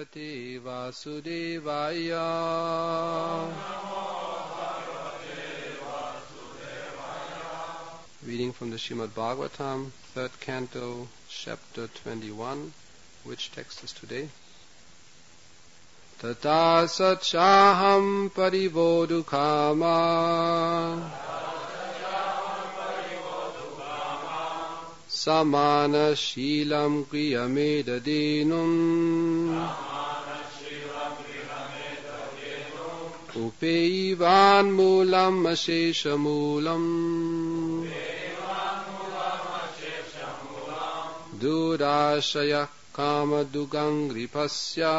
Bhagavate Vasudevaya. Reading from the Srimad Bhagavatam, 3rd Canto, Chapter 21. Which text is today? Tata satchaham parivodukama samana shilam kriyamedadinum upeivan mulam ashesha mulam durashaya kama dugangripasya.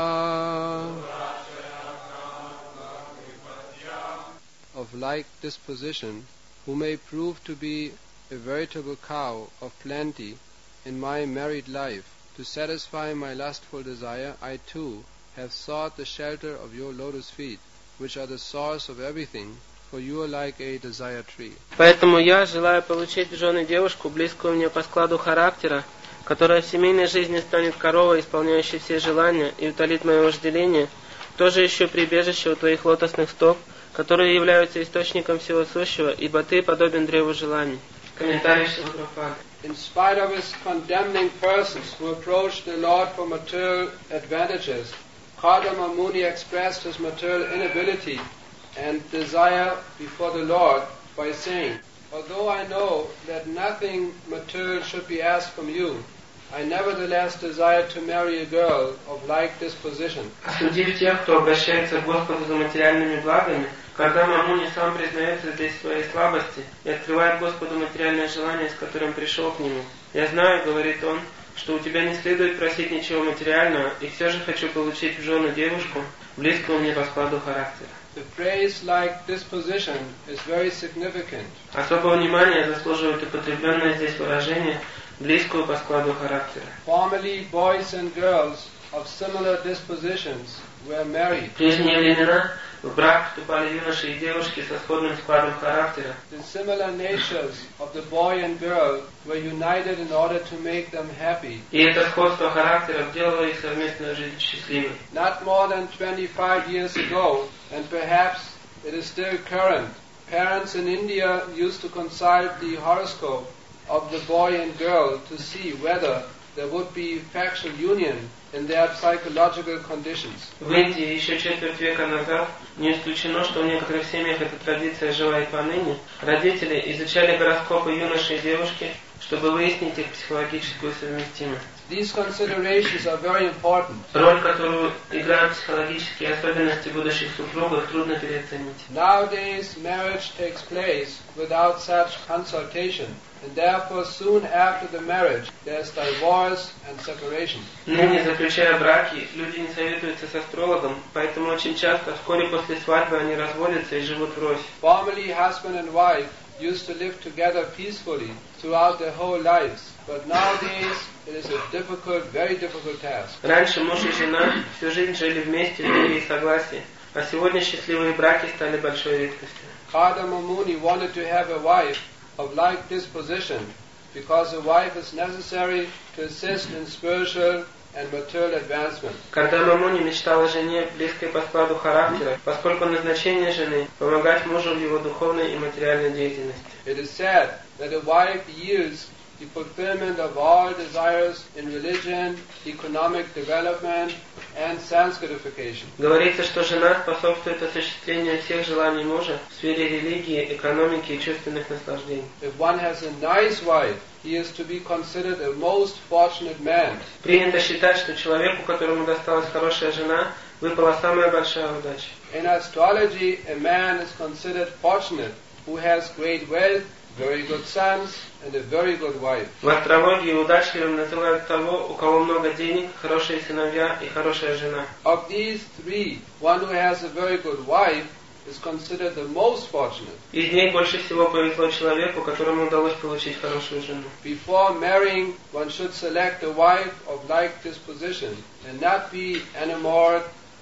Of like disposition, who may prove to be a veritable cow of plenty in my married life, to satisfy my lustful desire, I too have sought the shelter of your lotus feet, which are the source of everything, for you are like a desire tree. Поэтому я желаю получить в жены девушку, близкую мне по складу характера, которая в семейной жизни станет коровой, исполняющей все желания, и утолит мое вожделение, тоже ищу прибежище у твоих лотосных стоп, которые являются источником всего сущего, ибо ты подобен древу желаний. Комментарий Шрила Прабхупады. In spite of his condemning persons who approached the Lord for material advantages, Kardama Muni expressed his material inability and desire before the Lord by saying, although I know that nothing material should be asked from you, I nevertheless desire to marry a girl of like disposition. Осудив тех, кто обращается к Господу за материальными благами, Кардама Муни сам признается здесь своей слабости и открывает Господу материальное желание, с которым пришел к Нему. «Я знаю, — говорит он, — что у тебя не следует просить ничего материального, и все же хочу получить в жены девушку, близкую мне по складу характера». The phrase like disposition is very significant. Особого внимания заслуживает употребленное здесь выражение «близкую по складу характера». Formerly, boys and girls of similar dispositions were married. В прежние времена в брак вступали юноши и девушки со сходным складом характера. The similar natures of the boy and girl were united in order to make them happy. И это сходство характеров делало их совместную жизнь счастливой. Not more than 25 years ago, and perhaps it is still current, parents in India used to consult the horoscope of the boy and girl to see whether there would be factual union in their psychological conditions. В Индии еще четверть века назад, не исключено, что в некоторых семьях эта традиция жива и поныне, родители изучали гороскопы юноши и девушки, чтобы выяснить их психологическую совместимость. These considerations are very important. Роль, которую играют психологические особенности будущих супругов, трудно переоценить. Nowadays, marriage takes place without such consultation, and therefore soon after the marriage there is divorce and separation. Ныне, заключая браки, люди не советуются с астрологом, поэтому очень часто вскоре после свадьбы они разводятся и живут врозь. Formerly, husband and wife used to live together peacefully throughout their whole lives, but nowadays it is a difficult, very difficult task. Раньше муж и жена всю жизнь жили вместе в мире и согласии, а сегодня счастливые браки стали большой редкостью. Kardama Muni wanted to have a wife of like disposition because a wife is necessary to assist in spiritual and material advancement. Кардама Муни мечтал о жене, близкой по складу характера, поскольку назначение жены – помогать мужу в его духовной и материальной деятельности. It is said that a wife yields the fulfillment of all desires in religion, economic development and sanscritification. Говорится, что жена способствует осуществлению всех желаний мужа в сфере религии, экономики и чувственных наслаждений. If one has a nice wife, he is to be considered a most fortunate man. Принято считать, что человеку, которому досталась хорошая жена, выпала самая большая удача. In astrology, a man is considered fortunate who has great wealth, very good sons, and a very good wife. В астрологии удачливым называют того, у кого много денег, хорошие сыновья и хорошая жена. Of these three, one who has a very good wife is considered the most fortunate. Из них больше всего повезло человеку, которому удалось получить хорошую жену. Before marrying, one should select a wife of like disposition and not be enamored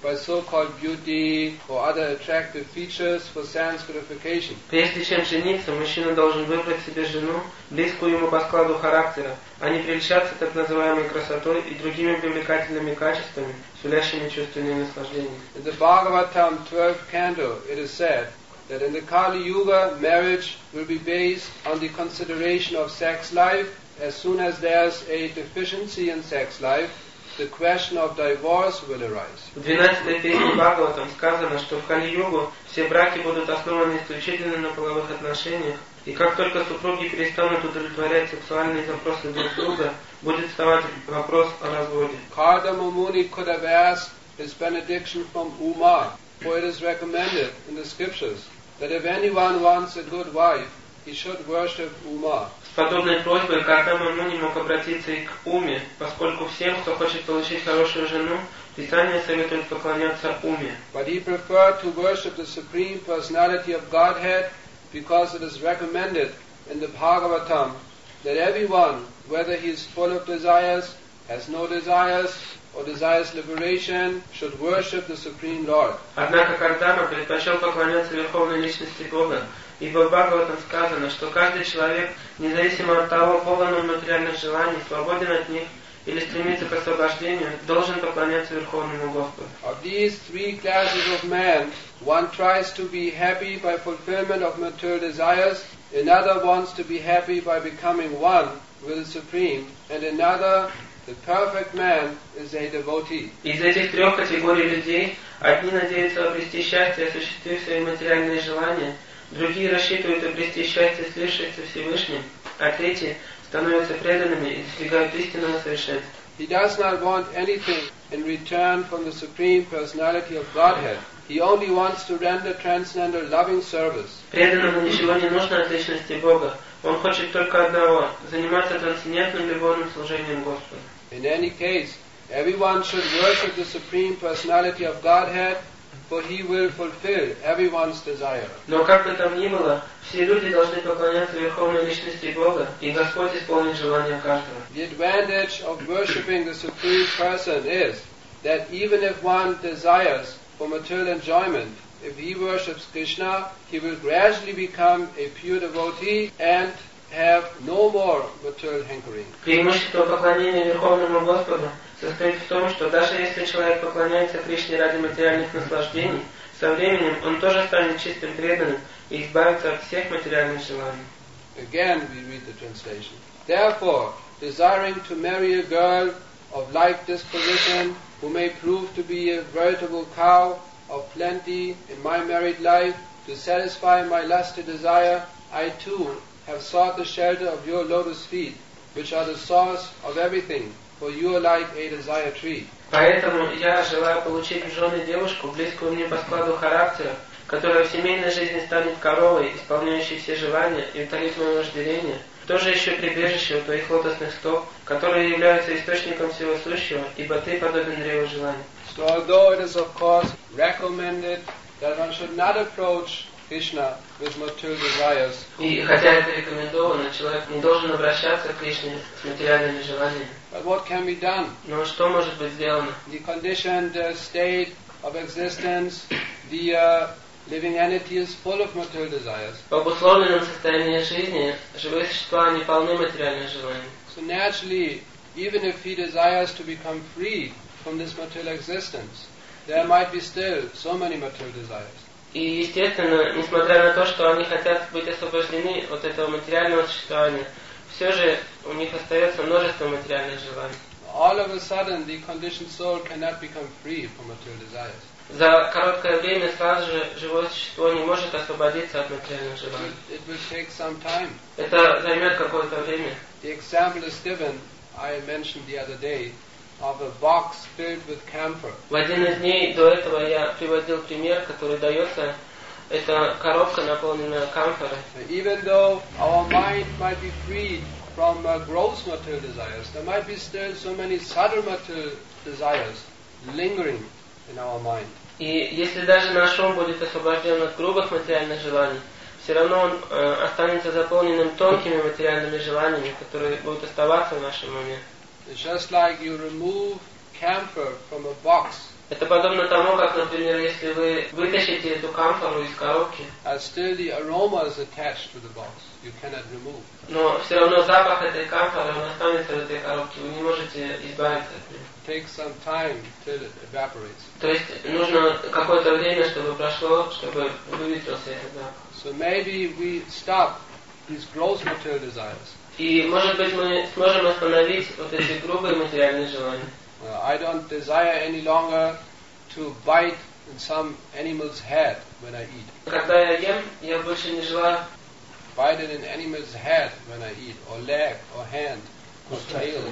by so-called beauty or other attractive features for sense gratification. Прежде чем жениться, мужчина должен выбрать себе жену, близкую ему по складу характера, а не прельщаться так называемой красотой и другими привлекательными качествами, сулящими чувственные наслаждения. In the Bhagavatam 12th canto, it is said that in the Kali Yuga, marriage will be based on the consideration of sex life. As soon as there's a deficiency in sex life, the question of divorce will arise. В 12-й песне Бхагаватам сказано, что в Кали-югу все браки будут основаны исключительно на половых отношениях, и как только супруги перестанут удовлетворять сексуальные запросы друг друга, будет вставать вопрос о разводе. Kardama Muni could have asked his benediction from Uma, for it is recommended in the scriptures that if anyone wants a good wife, he should worship Uma. С подобной просьбой Кардама Муни мог обратиться и к Уме, поскольку всем, кто хочет получить хорошую жену, Писание советует поклоняться Уме. But he preferred to worship the Supreme Personality of Godhead because it is recommended in the Bhagavatam that everyone, whether he is full of desires, has no desires, or desires liberation, should worship the Supreme Lord. Однако Кардама предпочел поклоняться Верховной Личности Бога, ибо в Бхагаватам сказано, что каждый человек, независимо от того, полон он материальных желаний, свободен от них или стремится к освобождению, должен поклоняться Верховному Господу. Of these three classes of man, one tries to be happy by fulfillment of material desires, another wants to be happy by becoming one with the Supreme, and another, the perfect man, is a devotee. Из этих трех категорий людей одни надеются обрести счастье, осуществив свои материальные желания, другие рассчитывают обрести счастье, слившись со Всевышним, а третьи становятся преданными и достигают истинного совершенства. He does not want anything in return from the Supreme Personality of Godhead. He only wants to render transcendental loving service. Преданному ничего не нужно от личности Бога. Он хочет только одного – заниматься трансцендентным любовным служением Господу. In any case, everyone should worship the Supreme Personality of Godhead, for He will fulfill everyone's desire. Но как бы там ни было, все люди должны поклоняться Верховной Личности Бога, и Господь исполнит желания каждого. The advantage of worshipping the Supreme Person is that even if one desires for material enjoyment, if he worships Krishna, he will gradually become a pure devotee and have no more material hankering. Преимущество поклонения Верховному Господу состоит в том, что даже если человек поклоняется Кришне ради материальных наслаждений, со временем он тоже станет чистым преданным и избавится от всех материальных желаний. Again we read the translation. Therefore, desiring to marry a girl of like disposition, who may prove to be a veritable cow of plenty in my married life, to satisfy my lusty desire, I too have sought the shelter of your lotus feet, which are the source of everything, for you are like a desire tree. Поэтому я желаю получить в жены девушку, близкую мне по складу характера, которая в семейной жизни станет коровой, исполняющей все желания и утолит мое вожделение, тоже еще прибежище у твоих лотосных стоп, которые являются источником всего сущего, ибо ты подобен древу желаний. So although it is of course recommended that one should not approach Krishna with material desires, И хотя это рекомендовано, человек не должен обращаться к Кришне с материальными желаниями. but what can be done? Но что может быть сделано? The conditioned state of existence, the living entity is full of material desires. В обусловленном состоянии жизни живые существа не полны материальных желаний. So naturally, even if he desires to become free from this material existence, there might be still so many material desires. И естественно, несмотря на то, что они хотят быть освобождены от этого материального существования, все же у них остается множество материальных желаний. All of a sudden, the conditioned soul cannot become free from material desires. За короткое время сразу же живое существо не может освободиться от материальных желаний. It will take some time. Это займет какое-то время. The example is given, I mentioned the other day, of a box filled with camphor. В один из дней до этого я приводил пример, который дается. Это коробка, наполненная камфорой. Even though our mind might be freed from gross material desires, there might be still so many subtle material desires lingering in our mind. И если даже наш ум будет освобожден от грубых материальных желаний, все равно он останется заполненным тонкими материальными желаниями, которые будут оставаться в нашем уме. It's just like you remove camphor from a box Это подобно тому, как, например, если вы вытащите эту камфору из коробки, still the aroma is attached to the box. You cannot remove. но все равно запах этой камфоры, он останется в этой коробке, вы не можете избавиться от него. Take some time till it evaporates. То есть нужно какое-то время, чтобы прошло, чтобы выветрился этот запах. So maybe we stop these gross material desires. И, может быть, мы сможем остановить вот эти грубые материальные желания. I don't desire any longer to bite in some animal's head when I eat. Когда я ем, я больше не желаю Bite in an animal's head when I eat, or leg, or hand, or tail,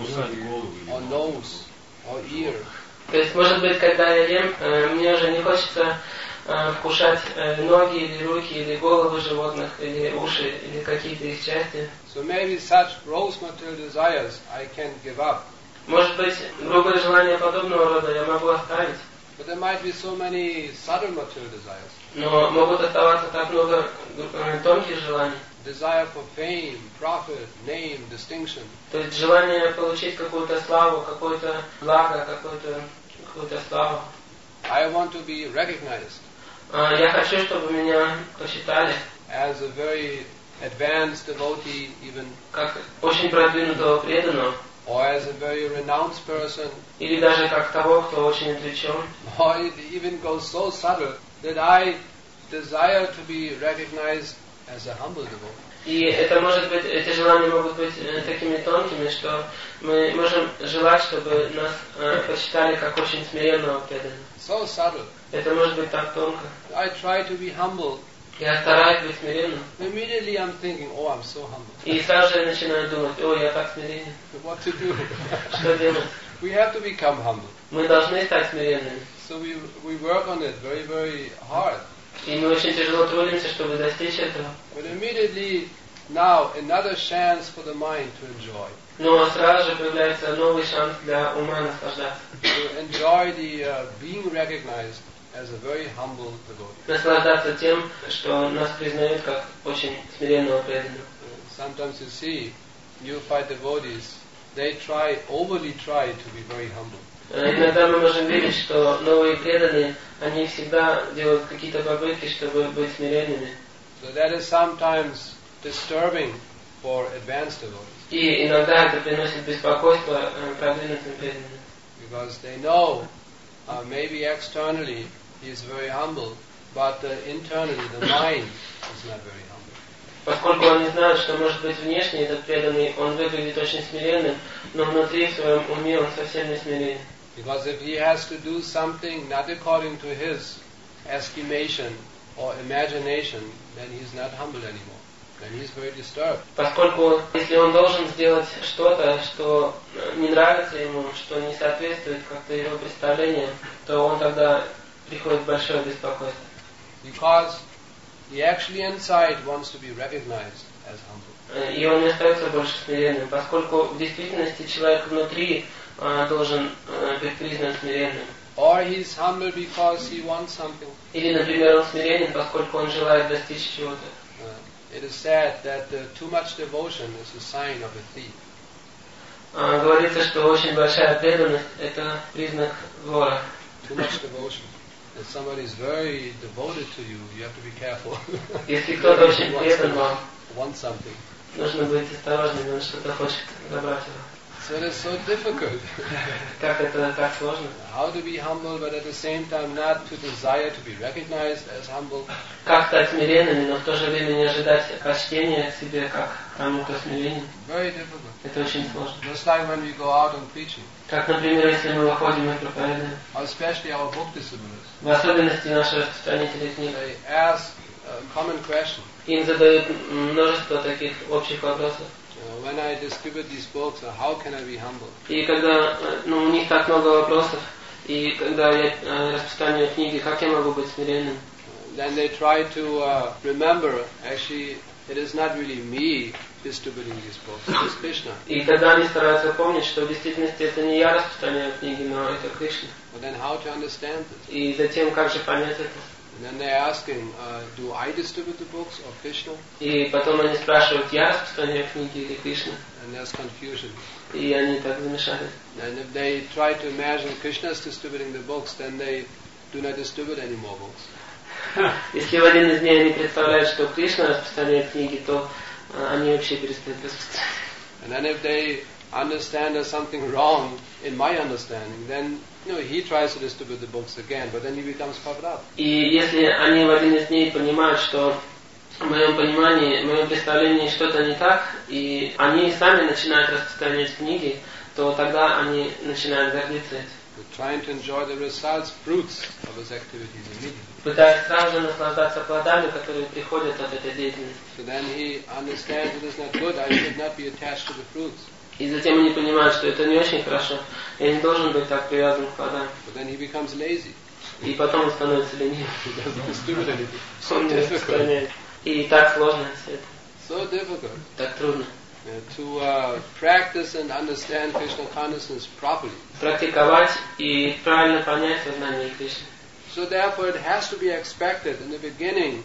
or nose, or ear. То есть, может быть, когда я ем, мне уже не хочется вкушать ноги, или руки, или головы животных, или уши, или какие-то их части. So maybe such gross material desires I can give up. Может быть, грубые желания подобного рода я могу оставить, But there might be so many subtle material desires. но могут оставаться так много тонких желаний. Desire for fame, profit, name, distinction. То есть желание получить какую-то славу, какое-то благо, какую-то славу. I want to be recognized Я хочу, чтобы меня посчитали as a very advanced devotee, even, как очень продвинутого преданного, or as a very renounced person, или даже как того, кто очень отречен. or it even goes so subtle that I desire to be recognized as a humble devotee. И это может быть, эти желания могут быть такими тонкими, что мы можем желать, чтобы нас посчитали как очень смиренного преданного. So subtle. Это может быть так тонко. I try to be humble. Я стараюсь быть смиренным. Immediately I'm thinking, oh, I'm so humble. И сразу же я начинаю думать, о, я так смиренен. What to do? Что делать? We have to become humble. Мы должны стать смиренными. So we work on it very, very hard. И мы очень тяжело трудимся, чтобы достичь этого. But immediately now another chance for the mind to enjoy. Но сразу же появляется новый шанс для ума наслаждаться. To enjoy the being recognized as a very humble devotee. Наслаждаться тем, что нас признают как очень смиренного преданного. Sometimes you see neophyte devotees, they overly try to be very humble. Иногда мы можем видеть, что новые преданные, они всегда делают какие-то попытки, чтобы быть смиренными. So that is sometimes disturbing for advanced devotees. И иногда это приносит беспокойство продвинутым преданным. Because they know maybe externally he is very humble, but internally the mind is not very humble. Поскольку они знают, что, может быть, внешне этот преданный, он выглядит очень смиренным, но внутри в своем уме он совсем не смиренен. Because if he has to do something not according to his estimation or imagination, then he's not humble anymore. Then he's very disturbed. Поскольку, если он должен сделать что-то, что не нравится ему, что не соответствует как-то его представлению, то он тогда приходит в большое беспокойство. Because he actually inside wants to be recognized as humble. И он не остается больше смиренным, поскольку в действительности человек внутри должен быть признан смиренным. Or he's humble because he wants something. Или, например, он смиренен, поскольку он желает достичь чего-то. It is said that too much devotion is a sign of a thief. Говорится, что очень большая преданность – это признак вора. Too much devotion. If somebody is very devoted to you, you have to be careful. Если кто-то очень предан вам, Want something. нужно быть осторожным, он что-то хочет забрать его. So it is so difficult. Как это так сложно? How to be humble, but at the same time not to desire to be recognized as humble. Как стать смиренными, но в то же время не ожидать почтения к себе, как тому, кто смиренен. Very difficult. Это очень сложно. Just like when we go out on preaching, Как, например, если мы выходим и проповедуем. especially our book distributors, В особенности наши распространители книг. they ask a common question. Им задают множество таких общих вопросов. When I distribute these books, how can I be humble? И когда у них так много вопросов, и когда я распространяю книги, как я могу быть смиренным? Then they try to remember, actually, it is not really me distributing these books, it is Krishna. И тогда они стараются помнить, что в действительности это не я распространяю книги, но это Кришна. But then how to understand this? И затем, как же понять это? And then they're asking, do I distribute the books or Krishna? И потом они спрашивают, я распространяю книги или Кришна? And there's confusion. И они так замешались. And if they try to imagine Krishna is distributing the books, then they do not distribute any more books. Если в один из дней они представляют, что Кришна распространяет книги, то они вообще перестают распространять. And then if they understand there's something wrong in my understanding, then he tries to distribute the books again, but then he becomes puffed up. И если они в один из дней понимают, что в моем понимании, в моем представлении что-то не так, и они сами начинают распространять книги, то тогда они начинают гордиться этим. Trying to enjoy the results, fruits of his activities immediately. Пытаясь сразу же наслаждаться плодами, которые приходят от этой деятельности. So then he understands it is not good, I should not be attached to the fruits. И затем они понимают, что это не очень хорошо, я не должен быть так привязан к плодам. But then he becomes lazy. И потом он становится ленивым. He doesn't distribute anything. Он не распространяет. И так сложно все это. So difficult. Так трудно. To practice and understand Krishna consciousness properly. Практиковать и правильно понять сознание Кришны. So therefore it has to be expected in the beginning,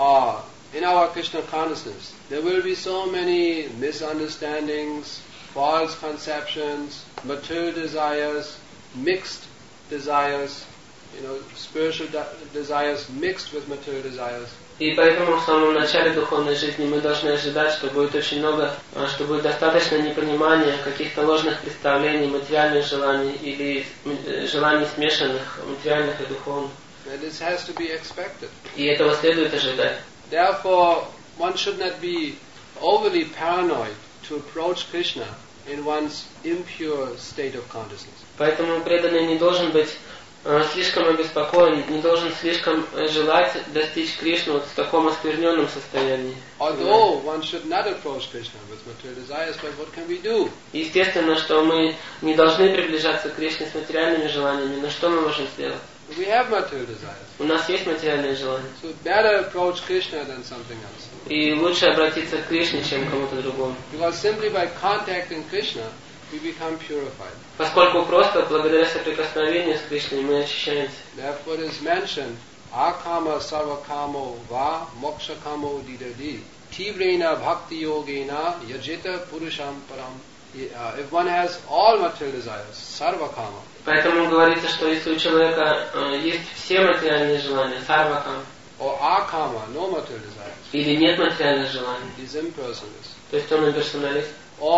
in our Krishna consciousness, there will be so many misunderstandings, false conceptions, material desires, mixed desires, spiritual desires mixed with material desires. И поэтому в самом начале духовной жизни мы должны ожидать, что будет очень много, что будет достаточно непонимания, каких-то ложных представлений, материальных желаний или желаний смешанных, материальных и духовных. And this has to be expected. И этого следует ожидать. Therefore, one should not be overly paranoid to approach Krishna in one's impure state of consciousness. Поэтому преданный не должен быть слишком обеспокоен, не должен слишком желать достичь Кришну в таком оскверненном состоянии. Although one should not approach Krishna with material desires, but what can we do? Естественно, что мы не должны приближаться к Кришне с материальными желаниями, но что мы можем сделать? We have material desires. У нас есть материальные желания. So better approach Krishna than something else. И лучше обратиться к Кришне, чем к кому-то другому. Because simply by contacting Krishna, we become purified. Поскольку просто благодаря соприкосновению с Кришной мы очищаемся. Therefore it is mentioned, akama sarvakamo va moksha kamo didadi tivrena bhakti yogena yajita purusham param. If one has all material desires, sarvakama. Поэтому говорится, что если у человека есть все материальные желания, сарвакама, or akama, no material desires, или нет материальных желаний, he is impersonalist. то есть он имперсоналист.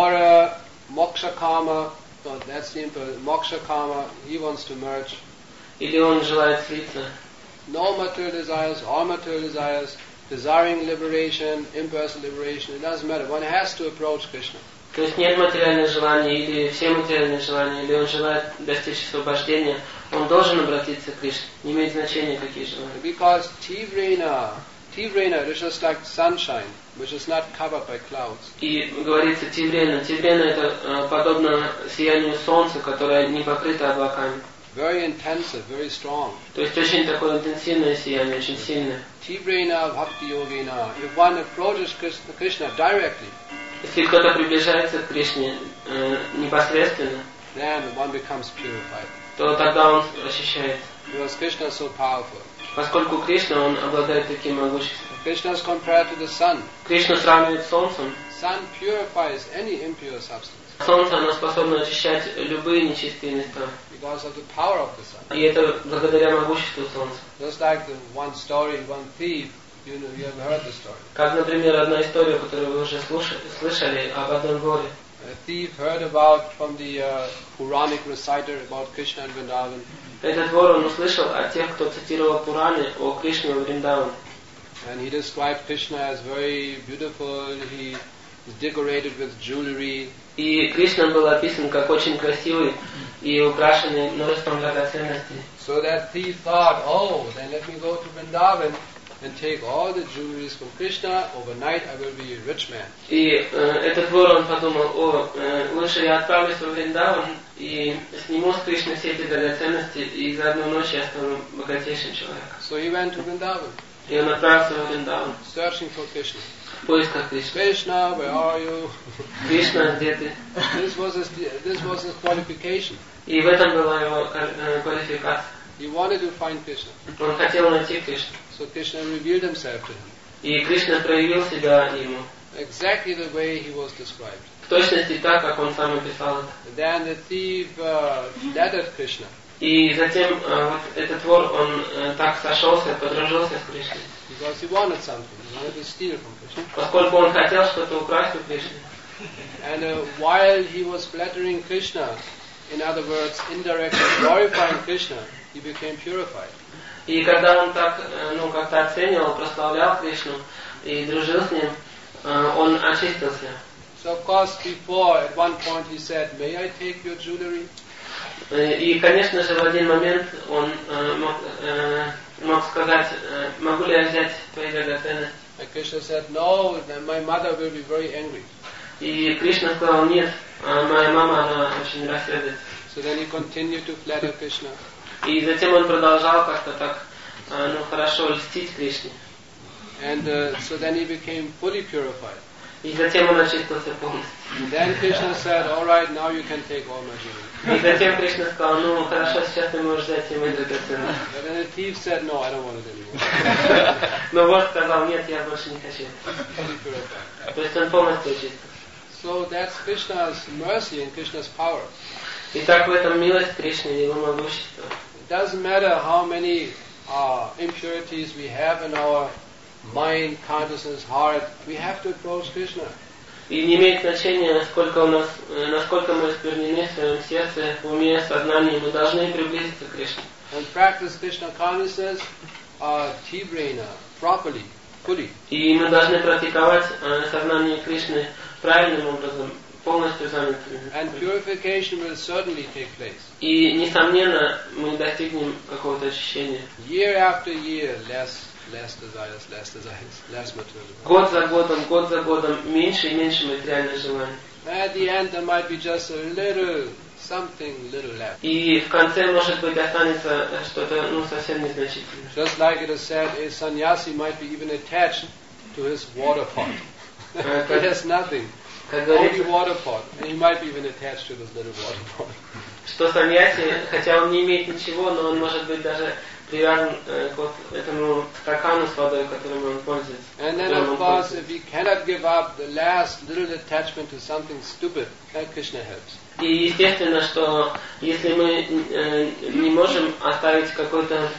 Or moksha kama, no, that's the moksha kama, he wants to merge. Или он желает слиться. No material desires, all material desires, desiring liberation, impersonal liberation, it doesn't matter. One has to approach Krishna. То есть нет материальных желаний, или все материальные желания, или он желает достичь освобождения, он должен обратиться к Кришне. Не имеет значения, какие желания. Because Tivrena, it is just like sunshine, which is not covered by clouds. И говорится Тиврена. Тиврена это подобно сиянию солнца, которое не покрыто облаками. Very intensive, very strong. То есть очень такое интенсивное сияние, очень сильное. Tivrena bhakti yogena. If one approaches Krishna directly, если кто-то приближается к Кришне непосредственно, then one becomes purified. То тогда он очищается. Because Krishna is so powerful. Поскольку Кришна, он обладает таким могуществом. Krishna is compared to the sun. Кришну сравнивает с солнцем. Sun purifies any impure substance. Solнце, оно способно очищать любые нечистые места. Because of the power of the sun. И это благодаря могуществу солнца. Just like the one story, one thief, you have heard the story. Как, например, одна история, которую вы уже слышали об одном воре. A thief heard about from the Puranic reciter about Krishna and Vrindavan. Этот вор, он услышал от тех, кто цитировал Пураны о Кришне и Вриндаване. And he described Krishna as very beautiful. He is decorated with jewelry. И Кришна был описан как очень красивый и украшенный множеством драгоценностей. So that thief thought, oh, then let me go to Vrindavan and take all the jewelries from Krishna. Overnight I will be a rich man. И этот вор, он подумал, лучше я отправлюсь во Вриндаван и сниму с Кришны все эти драгоценности, и за одну ночь я стану богатейшим человеком. So he went to Vrindavan. И он отправился во Вриндаван. Searching for Krishna. В поисках Кришны. Krishna, where are you? Кришна, где ты? This was his qualification. И в этом была его квалификация. He wanted to find Krishna. Он хотел найти Кришну. So Krishna revealed himself to him. И Кришна проявил себя ему. Exactly the way he was described. В точности так, как он сам описал это. Then the thief flattered Krishna. И затем вот этот вор, он так сошелся, подружился с Кришной. Because he wanted something. He wanted to steal from Krishna. Поскольку он хотел что-то украсть у Кришны. And while he was flattering Krishna, in other words, indirectly glorifying Krishna, he became purified. И когда он так, как-то оценивал, прославлял Кришну и дружил с ним, он очистился. So of course, before, at one point he said, "May I take your jewelry?" И, конечно же, в один момент он мог сказать, могу ли я взять твои драгоценности? And Krishna said, "No, then my mother will be very angry." И Кришна сказал, нет, моя мама, она очень рассердится. So then he continued to flatter Krishna. И затем он продолжал как-то так, хорошо льстить Кришне. And so then he became fully purified. И затем он очистился полностью. And then Krishna said, "All right, now you can take all my jewelry." И затем Кришна сказал, хорошо, сейчас ты можешь взять все мои драгоценности. But then the thief said, "No, I don't want it anymore." Но вор сказал, нет, я больше не хочу. Fully purified. То есть он полностью очистился. So that's Krishna's mercy and Krishna's power. Итак, в этом милость Кришны и его могущество. It doesn't matter how many impurities we have in our mind, consciousness, heart. We have to approach Krishna. И не имеет значения, насколько мы осквернены в своем сердце, в уме, в сознании, мы должны приблизиться к Кришне. And practice Krishna consciousness properly, fully. И мы должны практиковать сознание Кришны правильным образом, полностью занятыми. And purification will certainly take place. И, несомненно, мы достигнем какого-то очищения. Year after year, less desires, less materialism. Год за годом, меньше и меньше материальных желаний. At the end, there might be just a something little left. И в конце, может быть, останется что-то, совсем незначительное. Just like it is said, a sannyasi might be even attached to his water pot. He has nothing. Only water pot. And he might be even attached to this little water pot. Что саньяси, хотя он не имеет ничего, но он может быть даже привязан к вот этому стакану с водой, которым он пользуется. And then of course, if we cannot give up the last little attachment to something stupid, then Krishna helps. И естественно, что если мы не можем оставить какую-то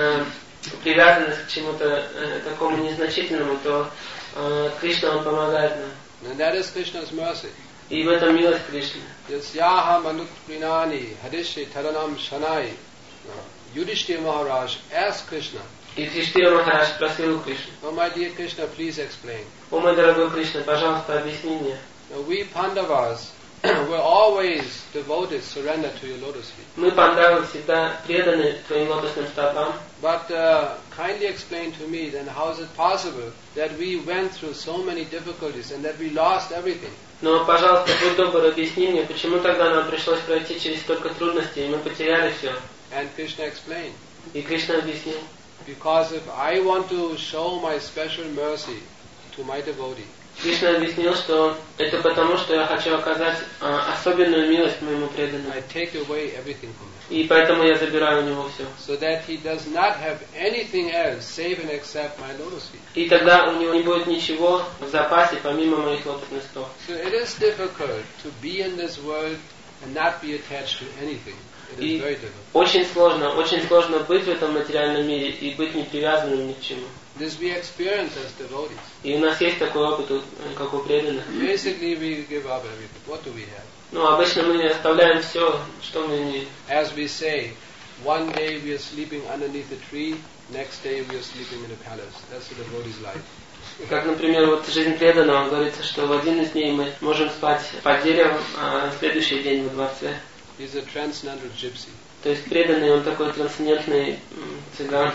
привязанность к чему-то такому незначительному, то Кришна, он помогает нам. And that is Krishna's mercy. И в этом милость Кришны. Yasyaha manuk prinani hadishe taranam shanai. Yudhishthira Maharaj asked Krishna. И Юдхиштхира Махарадж спросил у Кришны. Oh my dear Krishna, please explain. О мой дорогой Кришна, пожалуйста, объясни мне. We Pandavas were always devoted, surrendered to your lotus feet. Мы, пандавы, всегда преданы твоим лотосным стопам. But kindly explain to me then how is it possible that we went through so many difficulties and that we lost everything? Но, пожалуйста, будь добр, объясни мне, почему тогда нам пришлось пройти через столько трудностей, и мы потеряли все. And Krishna explained. И Кришна объяснил. Because if I want to show my special mercy to my devotee, Кришна объяснил, что это потому, что я хочу оказать особенную милость моему преданному. I take away everything from him. И поэтому я забираю у него все. So that he does not have anything else save and except my lotus feet. И тогда у него не будет ничего в запасе, помимо моих лотосных стоп. So it is difficult to be in this world and not be attached to anything. It is very difficult. Очень сложно быть в этом материальном мире и быть не привязанным ни к чему. This we experience as devotees. И у нас есть такой опыт, как у преданных. Basically we give up everything. What do we have? Обычно мы оставляем все, что мы имеем. As we say, one day we are sleeping underneath a tree, next day we are sleeping in a palace. That's the devotee's life. Как, например, вот жизнь преданного, говорится, что в один из дней мы можем спать под деревом, а на следующий день во дворце. He's a transcendental gypsy. То есть преданный, он такой трансцендентный цыган.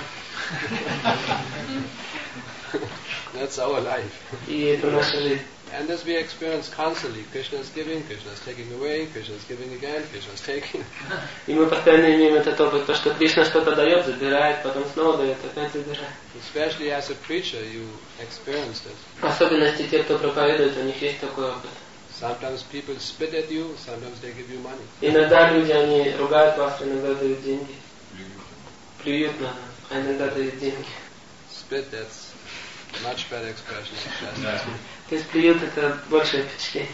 That's our life. И это наша жизнь. And this we experience constantly. Krishna is giving, Krishna is taking away, Krishna is giving again, Krishna is taking. И мы постоянно имеем этот опыт, то, что Кришна что-то дает, забирает, потом снова дает, опять забирает. Especially as a preacher, you experience this. В особенности те, кто проповедует, у них есть такой опыт. Sometimes people spit at you, sometimes they give you money. Иногда люди, они ругают вас, иногда дают деньги. плюют на, а иногда дают деньги. Spit, that's much better expression. То есть плюют это большее впечатление.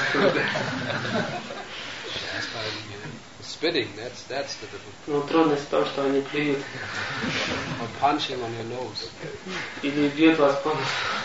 Spitting, that's the difference. Ну, трудность в том, что они плюют. Or punching on your nose. Или бьют вас по носу.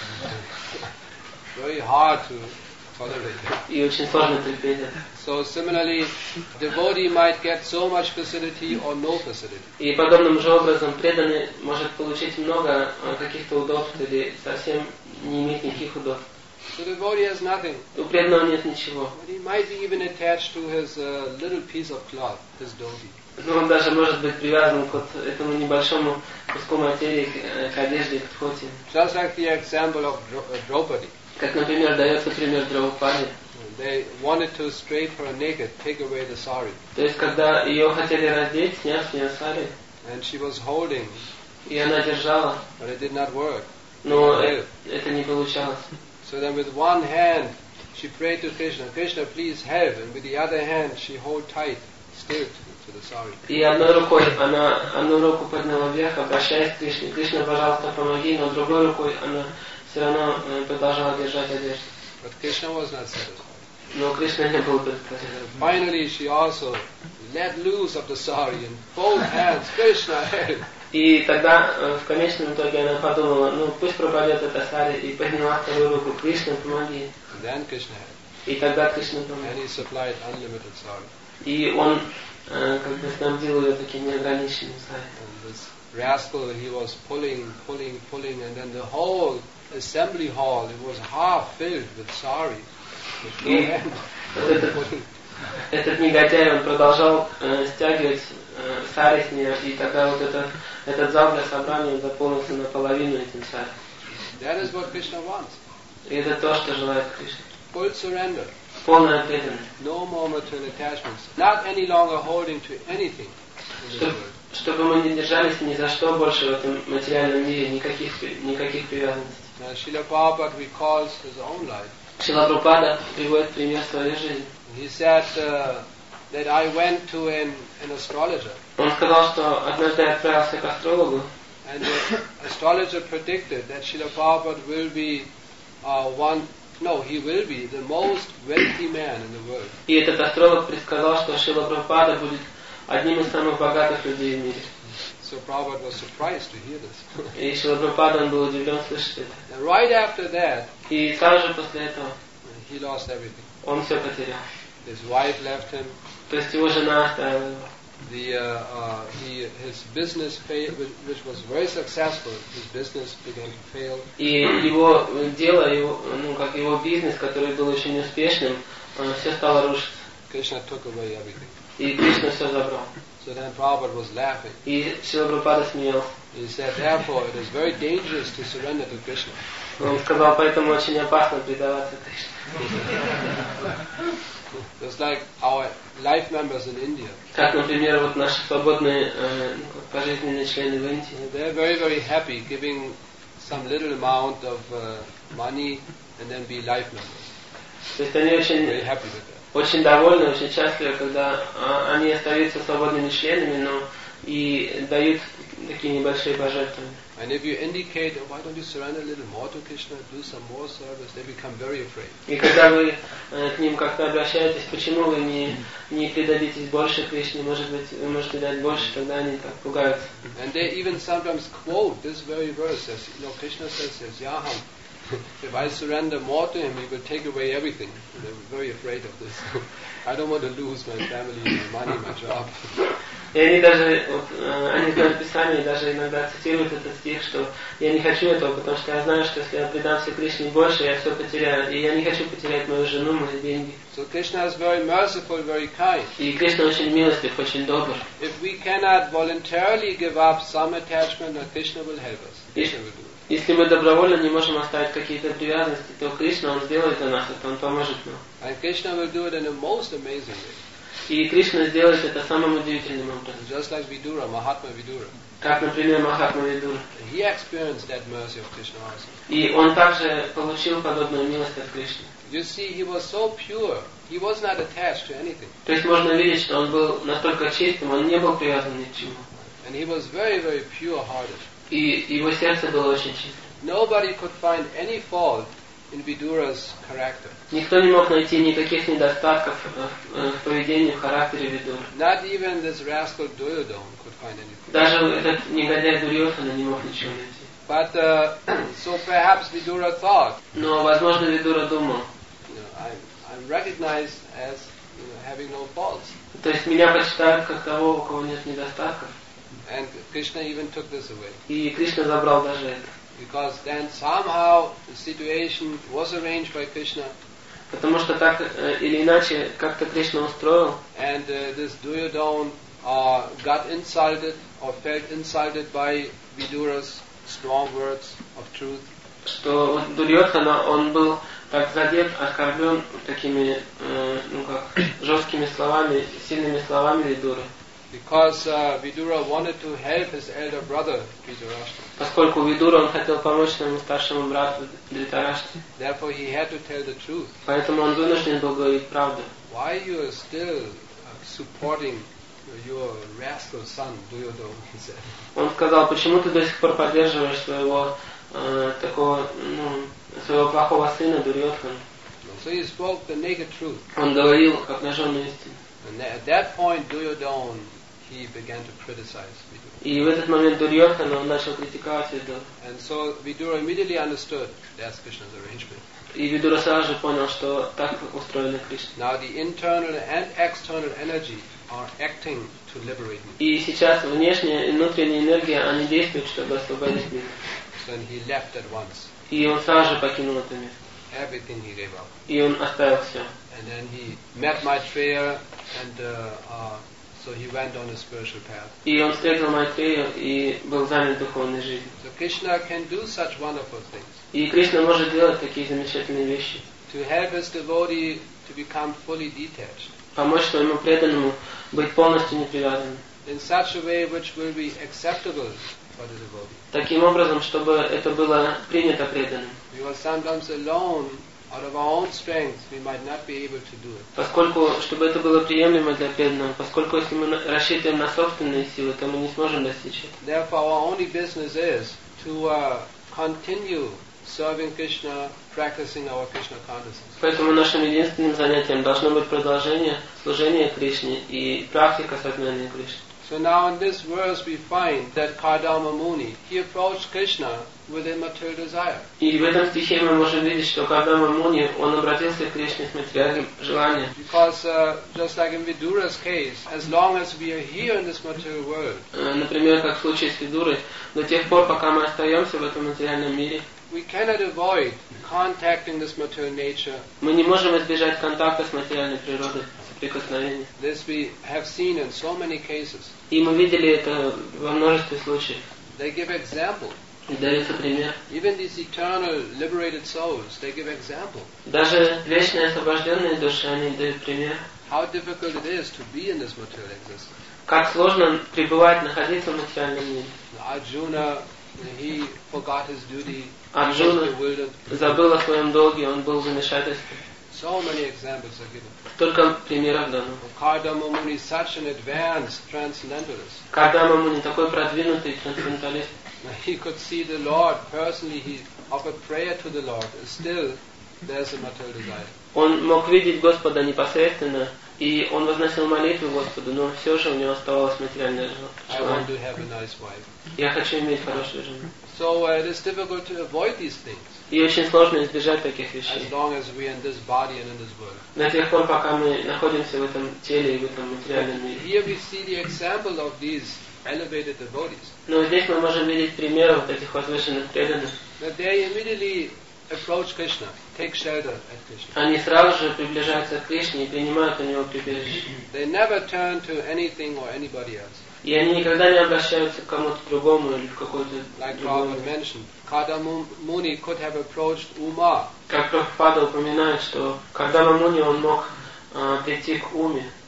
Very hard to tolerate. И очень сложно терпеть это. So similarly, devotee might get so much facility or no facility. И подобным же образом преданный может получить много каких-то удобств или совсем не иметь никаких удобств. So the devotee has nothing. У преданного нет ничего. But he might be even attached to his little piece of cloth, his dhoti. Но он даже может быть привязан к вот этому небольшому куску материи, к одежде, к тхоте. Just like the example of Draupadi. Как, например, дается пример Драупади. They wanted to straight her naked, take away the sari. То есть, когда ее хотели раздеть, сняв с нее сари, And she was holding, и она держала, but it did not work. но это не получалось. So then with one hand, she prayed to Krishna, Krishna, please help. And with the other hand, she hold tight, still to the sari. И одной рукой она одну руку подняла вверх, обращаясь к Кришне. Кришна, пожалуйста, помоги, но другой рукой она все равно продолжала держать одежду. But Krishna was not satisfied. Но Кришна не был удовлетворен. Finally, she also let loose of the sari and both hands, Krishna, help. И тогда в конечном итоге она подумала, ну пусть пропадет эта сари, и подняла вторую руку, Кришна, помоги. And then Krishna helped. И тогда Кришна помог. And he supplied unlimited sari. И он как бы снабдил ее таким неограниченным сари. And this rascal, he was pulling, and then the whole assembly hall, it was half filled with sari. With no end. Этот негодяй, он продолжал стягивать сари с нее, и тогда вот этот зал для собрания заполнился наполовину этим сари. That is what Krishna wants. И это то, что желает Кришна. Full surrender. Полная преданность. No more material attachments. Not any longer holding to anything in this world. Чтобы мы не держались ни за что больше в этом материальном мире, никаких привязанностей. Srila Prabhupada recalls his own life. Шрила Прабхупада приводит пример своей жизни. He said that I went to an astrologer. Он сказал, что однажды я отправился к астрологу, And the astrologer predicted that Srila Prabhupada will be he will be the most wealthy man in the world. и этот астролог предсказал, что Шрила Прабхупада будет одним из самых богатых людей в мире. So Prabhupada was surprised to hear this. И Шрила Прабхупада, он был удивлен слышать это. And right after that, И сразу же после этого he lost everything. он все потерял. His wife left him. То есть его жена оставила его. His business failed, which was very successful. His business began to fail. И его дело, его бизнес, который был очень успешным, все стало рушиться. Krishna took away everything. И Кришна все забрал. So then Prabhupada was laughing. И Шрила Прабхупада смеялся. He said, therefore, it is very dangerous to surrender to Krishna. Он сказал, поэтому очень опасно предаваться Кришне. Just like our life members in India. Как, например, вот наши свободные пожизненные члены в Индии. They're very, very happy giving some little amount of money and then be life members. То есть они Very happy with that. очень довольны, очень счастливы, когда они остаются свободными членами, но и дают такие небольшие пожертвования. And if you indicate, why don't you surrender a little more to Krishna, do some more service, they become very afraid. И когда вы к ним как-то обращаетесь, почему вы не предадитесь больше Кришне, может быть, вы можете дать больше, тогда они так пугаются. And they even sometimes quote this very verse, as Krishna says, Yaham, if I surrender more to him, he will take away everything. And they're very afraid of this. I don't want to lose my family, my money, my job. И они даже, они знают Писание, даже иногда цитируют этот стих, что я не хочу этого, потому что я знаю, что если я предамся Кришне больше, я все потеряю. И я не хочу потерять мою жену, мои деньги. So Krishna is very merciful, very kind. И Кришна очень милостив, очень добр. If we cannot voluntarily give up some attachment, then Krishna will help us. Krishna will do it. Если мы добровольно не можем оставить какие-то привязанности, то Кришна, Он сделает за нас это, Он поможет нам. And Krishna will do it in a most amazing way. И Кришна сделает это самым удивительным образом. Just like Vidura, Mahatma Vidura. Как, например, Махатма Видура. He experienced that mercy of Krishna also. И он также получил подобную милость от Кришны. You see, he was so pure. He was not attached to anything. То есть можно видеть, что он был настолько чистым, он не был привязан ни к чему. And And he was very, very pure-hearted. И его сердце было очень чисто. Nobody could find any fault in Vidura's character. Никто не мог найти никаких недостатков в поведении, в характере Видуры. Not even this rascal Duryodhana could find any fault. Даже этот негодяй Дурьёдхана не мог ничего найти. But so perhaps Vidura thought, Но, возможно, Видура думал, I'm recognized as having no faults. то есть меня почитают как того, у кого нет недостатков. And Krishna even took this away. И Кришна забрал даже это. Because then somehow the situation was arranged by Krishna. Потому что так или иначе как-то Кришна устроил. And this Duryodhana got insulted or felt insulted by Vidura's strong words of truth. Что вот Дурьёдхана, он был так задет, оскорблен такими жесткими словами, сильными словами Видуры. Because Vidura wanted to help his elder brother Dhritarashtra. Поскольку Видура, он хотел помочь своему старшему брату Дритараште. Therefore he had to tell the truth. Поэтому он вынужден был говорить правду. Why you are still supporting your rascal son Duryodhana? He said. Он сказал, почему ты до сих пор поддерживаешь своего своего плохого сына Дурьёдхана? So he spoke the naked truth. Он говорил обнаженную истину. And at that point Duryodhana, he began to criticize Vidura. И в этот момент Дурьёдхана, он начал критиковать Видуру. And so Vidura immediately understood that's Krishna's arrangement. И Видура сразу же понял, что так устроена Кришна. Now the internal and external energy are acting to liberate me. И сейчас внешняя и внутренняя энергия, они действуют, чтобы освободить мир. So he left at once. И он сразу же покинул это место. Everything he gave up. И он оставил все. And then he met Maitreya, and so he went on a spiritual path. И он встретил Майтрею и был занят духовной жизнью. So Krishna can do such wonderful things. И Кришна может делать такие замечательные вещи. To help his devotee to become fully detached. Помочь своему преданному быть полностью непривязанным. In such a way which will be acceptable for the devotee. Таким образом, чтобы это было принято преданным. Because sometimes alone, out of our own strength, we might not be able to do it. Поскольку, чтобы это было приемлемо для преданного, поскольку если мы рассчитываем на собственные силы, то мы не сможем достичь этого. Therefore, our only business is to continue serving Krishna, practicing our Krishna consciousness. Поэтому нашим единственным занятием должно быть продолжение служения Кришне и практика сознания Кришны. So now in this verse we find that Kardama Muni, he approached Krishna with a material desire. И в этом стихе мы можем видеть, что Кардама Муни, он обратился к Кришне с материальным желанием. Because just like in Vidura's case, as long as we are here in this material world, Например, как в случае с Видурой, до тех пор, пока мы остаемся в этом материальном мире, we cannot avoid contacting this material nature. мы не можем избежать контакта с материальной природой, соприкосновения. This we have seen in so many cases. И мы видели это во множестве случаев. They give example. И дается пример. Even these eternal liberated souls, they give example. Даже вечные освобожденные души, они дают пример. How difficult it is to be in this material existence. Как сложно пребывать, находиться в материальном мире. Arjuna, he forgot his duty. Арджуна He was bewildered. забыл о своем долге, он был в замешательстве. So many examples are given. Столько примеров дано. Kardama Muni, such an advanced transcendentalist. Кардама Муни такой продвинутый трансценденталист. He could see the Lord personally. He offered prayer to the Lord. Still, there's a material desire. Он мог видеть Господа непосредственно, и он возносил молитву Господу, но все же у него оставалось материальное I want желание. to have a nice wife. Я хочу иметь хорошую жену. So it is difficult to avoid these things И очень сложно избежать таких вещей. as long as we are in this body and in this world. До тех пор, пока мы находимся в этом теле и в этом материальном мире. Here we see the example of these elevated devotees. Но здесь мы можем видеть примеры вот этих возвышенных преданных. That they immediately approach Krishna, take shelter at Krishna. Они сразу же приближаются к Кришне и принимают у него прибежище. They never turn to anything or anybody else. И они никогда не обращаются к кому-то другому или в какой-то Like другой. Prabhupada mentioned, Kardama Muni could have approached Uma, Как Прабхупада упоминает, что когда Мамуни он мог прийти к Уме,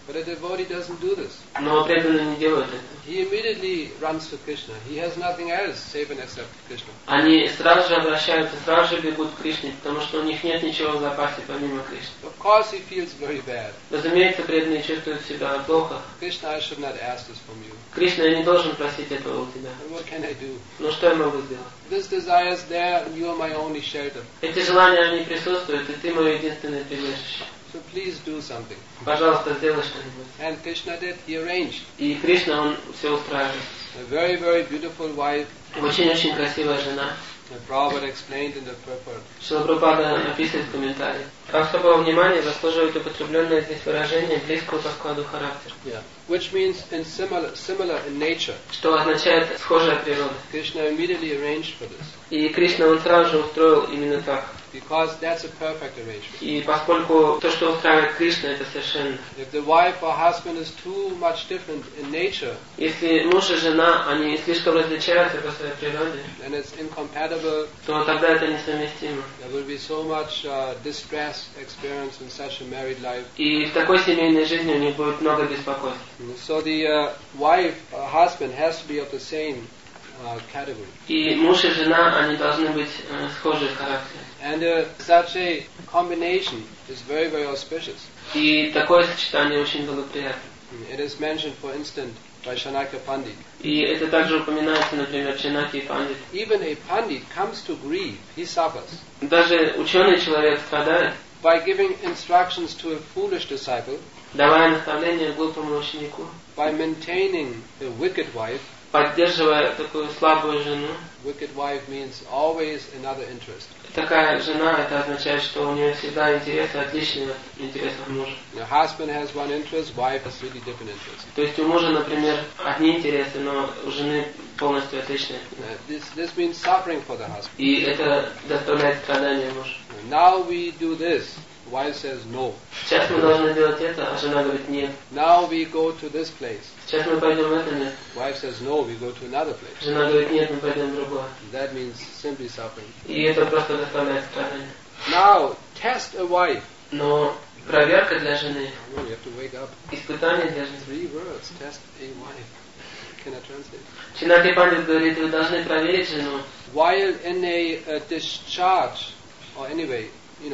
But a devotee doesn't do this. Но преданные не делают это. He immediately runs to Krishna. He has nothing else save and except Krishna. Они сразу же обращаются, сразу же бегут к Кришне, потому что у них нет ничего в запасе помимо Кришны. Of course he feels very bad. Разумеется, преданные чувствуют себя плохо. Krishna, I should not ask this from you. Кришна, я не должен просить этого у тебя. And what can I do? Но что я могу сделать? This desire is there and you are my only shelter. Эти желания, они присутствуют, и ты мое единственное прибежище. So please do something. Пожалуйста, сделай что-нибудь. And Krishna did. He arranged. И Кришна, он все устраивает. A very, very beautiful wife. Очень-очень красивая жена. The Prabhupada explained in the purport. Шрила Прабхупада описывает в комментарии. Особого внимания заслуживает употребленное здесь выражение близкого по складу характера. Yeah. Which means in similar in nature. Что означает схожая природа. Krishna immediately arranged for this. И Кришна, он сразу же устроил именно так. Because that's a perfect arrangement. И поскольку то, что устраивает Кришна, это совершенно. If the wife or husband is too much different in nature, Если муж и жена, они слишком различаются по своей природе, and it's incompatible, то тогда это несовместимо. there will be so much distress experienced in such a married life. И в такой семейной жизни у них будет много беспокойств. So the wife or husband has to be of the same category. И муж и жена, они должны быть схожи в характере. And such a combination is very, very auspicious. И такое сочетание очень благоприятно. It is mentioned, for instance, by Shanakya Pandit. И это также упоминается, например, Чанакья Пандит. Even a Pandit comes to grief, he suffers. Даже ученый человек страдает, By giving instructions to a foolish disciple, давая наставление глупому ученику, by maintaining a wicked wife. поддерживая такую слабую жену. Wicked wife means always another interest. Такая жена, это означает, что у нее всегда интересы отличные от интересов мужа. Your husband has one interest, wife has really different interests. То есть у мужа, например, одни интересы, но у жены полностью отличные. This means suffering for the husband. И это доставляет страдания мужу. Now we do this. Wife says no. Сейчас мы должны делать это, а жена говорит нет. Now we go to this place. Сейчас мы пойдем в это место. Wife says no, we go to another place. Жена говорит нет, мы пойдем в другое. That means simply suffering. И это просто доставляет страдания. Now, test a wife. Но проверка для жены, No, you have to wake up. испытание для жены. 3 words. Test a wife. Can I translate? Чанакья Пандит говорит, вы должны проверить жену. While in a discharge, or anyway,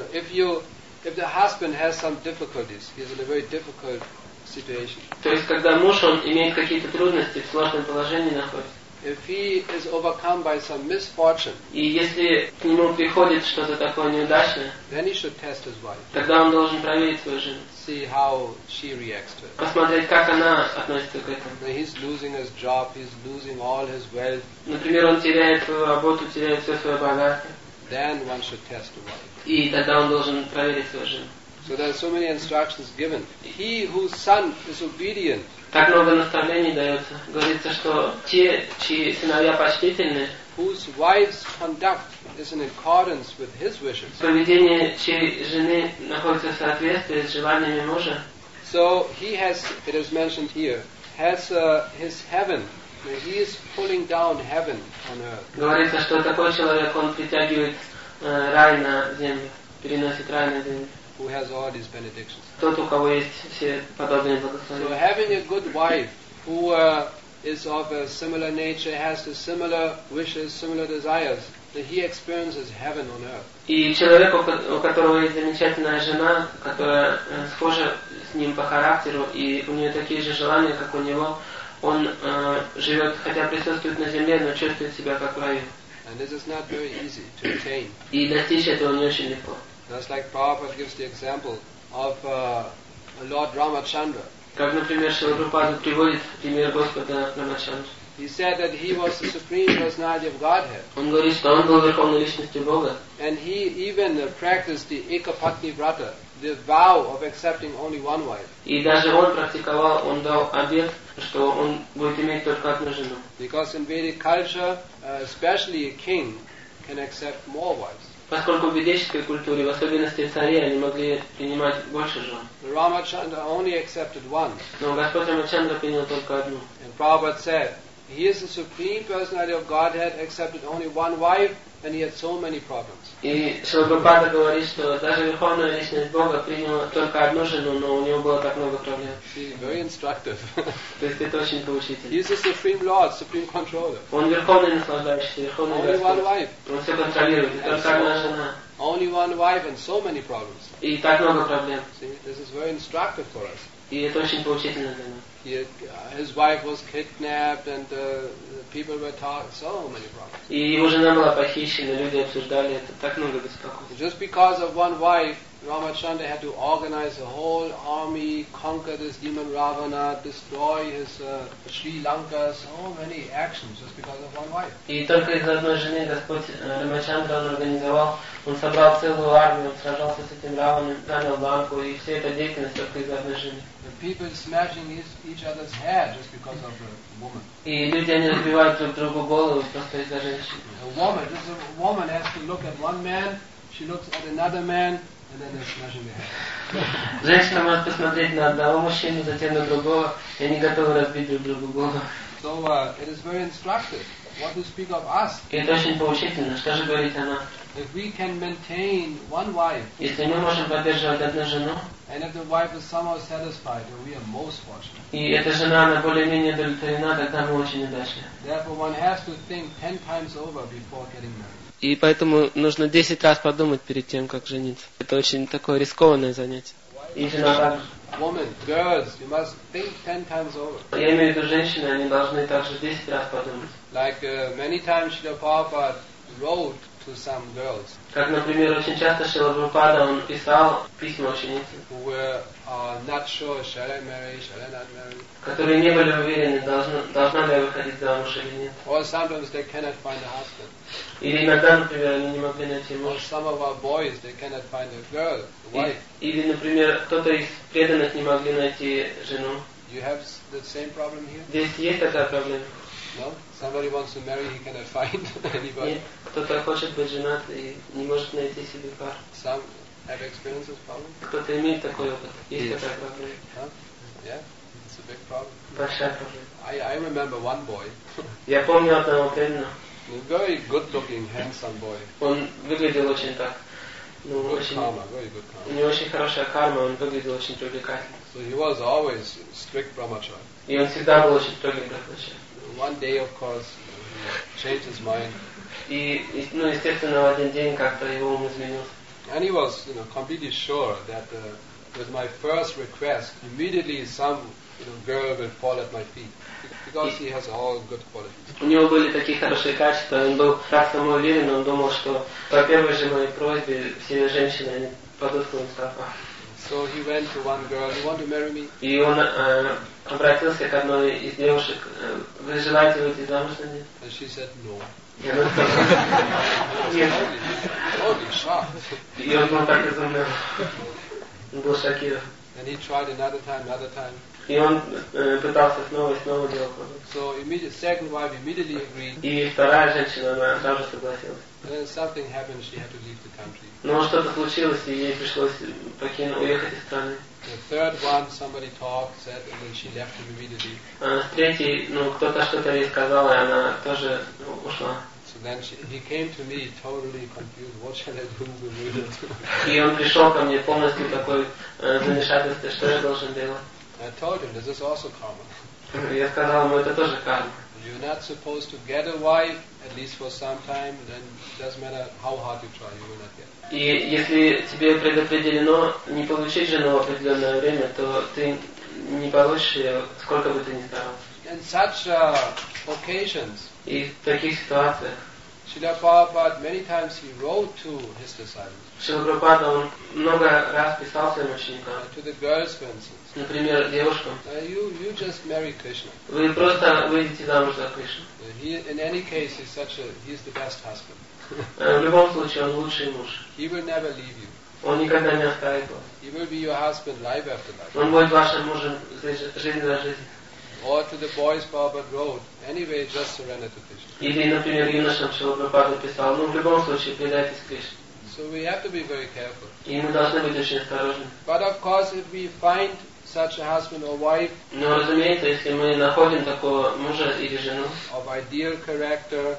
if the husband has some difficulties, he is in a very difficult situation. То есть, когда муж, он имеет какие-то трудности, в сложном положении находится. If he is overcome by some misfortune, И если к нему приходит что-то такое неудачное, then he should test his wife, тогда он должен проверить свою жену. see how she reacts to it. Посмотреть, как она относится к этому. Now, he's losing his job, he's losing all his wealth, Например, он теряет свою работу, теряет все свое богатство. then one should test the wife. И тогда он должен проверить свою жену. So there are so many instructions given. He whose son is obedient, Так много наставлений дается. Говорится, что те, чьи сыновья почтительны, whose wife's conduct is in accordance with his wishes. поведение чьей жены находится в соответствии с желаниями мужа. So he has, it is mentioned here, has his heaven. He is pulling down heaven on earth. Говорится, что такой человек, он притягивает рай на землю, переносит рай на землю. Who has all these benedictions. Тот, у кого есть все подобные So благословения. having a good wife who is of a similar nature, has the similar wishes, similar desires, that he experiences heaven on earth. И человек, у которого есть замечательная жена, которая схожа с ним по характеру, и у нее такие же желания, как у него, он живет, хотя присутствует на земле, но чувствует себя как в раю. And this is not very easy to attain. И достичь этого не очень легко. Just like Prabhupada gives the example of Lord Ramachandra. Как, например, Шрила Прабхупада приводит пример Господа Рамачандры. He said that he was the supreme personality of Godhead. Он говорит, что он был верховной личностью Бога. And he even practiced the Ekapatni Vrata, the vow of accepting only one wife. И даже он практиковал, он дал обет, что он будет иметь только одну жену. Because in Vedic culture, especially a king can accept more wives. Поскольку в ведической культуре, в особенности цари, они могли принимать больше жен. Ramachandra only accepted one. Но Господь Рамачандра принял только одну. And Prabhupada said, he is the supreme personality of Godhead, accepted only one wife, and he had so many problems. И Шрила Прабхупада говорит, что даже Верховная Личность Бога приняла только одну жену, но у него было так много проблем. See, very instructive. То есть это очень поучительно. He is the Supreme Lord, Supreme Controller. Он Верховный Наслаждающийся, Верховный Only one Господь. wife. Он все контролирует, и только одна жена. Only one wife and so many problems. И так много проблем. See, this is very instructive for us. И это очень поучительно для нас. His wife was kidnapped and people were talking, so many problems. И его жена была похищена, люди обсуждали это, так много беспокойств. Just because of one wife, Ramachandra had to organize a whole army, conquer this demon Ravana, destroy his Sri Lanka, so many actions just because of one wife. И только из-за одной жены Господь Рамачандра он организовал, он собрал целую армию, он сражался с этим Раваном, занял Ланку, и вся эта деятельность только из-за одной жены. And people smashing each other's head just because of a woman. И люди, они разбивают друг другу голову просто из-за женщин. A woman has to look at one man, she looks at another man, and then they're smashing their head. Женщина может посмотреть на одного мужчину, затем на другого, и они готовы разбить друг другу голову. So it is very instructive. What to speak of us? И это очень поучительно. Что же говорить о нас? If we can maintain one wife, Если мы можем поддерживать одну жену, and if the wife is somehow satisfied, then we are most fortunate. и эта жена, она более-менее удовлетворена, тогда мы очень удачны. Therefore, one has to think 10 times over before getting married. И поэтому нужно 10 раз подумать перед тем, как жениться. Это очень такое рискованное занятие. И жена также. Women, girls, you must think 10 times over. Я имею в виду женщины, они должны также 10 раз подумать. Like many times Srila Prabhupada wrote to some girls Как, например, очень часто Шрила Прабхупада, он писал письма ученицам, who were not sure, shall I marry, shall I not marry? которые не были уверены, должна ли я выходить замуж или нет. Or sometimes they cannot find a husband. Или иногда, например, они не могли найти Or мужа. some of our boys, they cannot find a girl, a wife. Или, например, кто-то из преданных не могли найти жену. You have the same problem here? Здесь есть такая проблема? No? Somebody wants to marry, he cannot find anybody. Нет. Кто-то хочет быть женат и не может найти себе пару. Some have experienced this problem. Кто-то имеет такой опыт. Есть такая проблема. Huh? Yeah, it's a big problem. Большая проблема. I remember one boy, Я помню одного преданного. a very good-looking, handsome boy. Он выглядел очень так. Ну, Good очень, karma, very good у karma. него очень хорошая карма, он выглядел очень привлекательно. So he was always strict brahmachari. И он всегда был очень строгим брахмачарьей. One day, of course, he changed his mind, И, ну, естественно, в один день как-то его ум изменился. and he was, completely sure that with my first request, immediately some, girl will fall at my feet, because he has all good qualities. У него были такие хорошие качества, он был так самоуверен, он думал, что по первой же моей просьбе все женщины они падут к моим стопам. So he went to one girl, you want to marry me? И он обратился к одной из девушек, вы желаете выйти замуж за нее? And she said no. И она сказала, нет. Totally shocked. И он был так изумлен. Он был шокирован. And he tried another time. И он пытался снова и снова делать. So second wife immediately agreed. И вторая женщина, она сразу согласилась. And then something happened, she had to leave the country. Но что-то случилось, и ей пришлось уехать из страны. The third one, somebody talked, said, and then she left him immediately. С третьей, кто-то что-то ей сказал, и она тоже ушла. So then he came to me totally confused. What shall I do? Bewildered. И он пришел ко мне полностью такой замешательстве, что я должен делать. I told him, this is also karma. Я сказал ему, это тоже карма. You're not supposed to get a wife, at least for some time, then it doesn't matter how hard you try, you will not get. И если тебе предопределено не получить жену в определенное время, то ты не получишь ее, сколько бы ты ни старался. In such occasions, И в таких ситуациях Srila Prabhupada, many times he wrote to his disciples, Шрила Прабхупада, он много раз писал своим ученикам. to the girls, for instance, Например, девушкам, you just marry Krishna. вы просто выйдете замуж за Кришну. In any case, he's the best husband. В любом случае, он лучший муж. He will never leave you. Он никогда не оставит вас. He will be your husband life after life. Он будет вашим мужем жизнь за жизнь. Or to the boys Prabhupada wrote, anyway, just surrender to Krishna. Или, например, юношам Шрила Прабхупада писал, в любом случае, предайтесь Кришне. So we have to be very careful. И мы должны быть очень осторожны. But of course, if we find such a husband or wife Но, разумеется, если мы находим такого мужа или жену, of ideal character,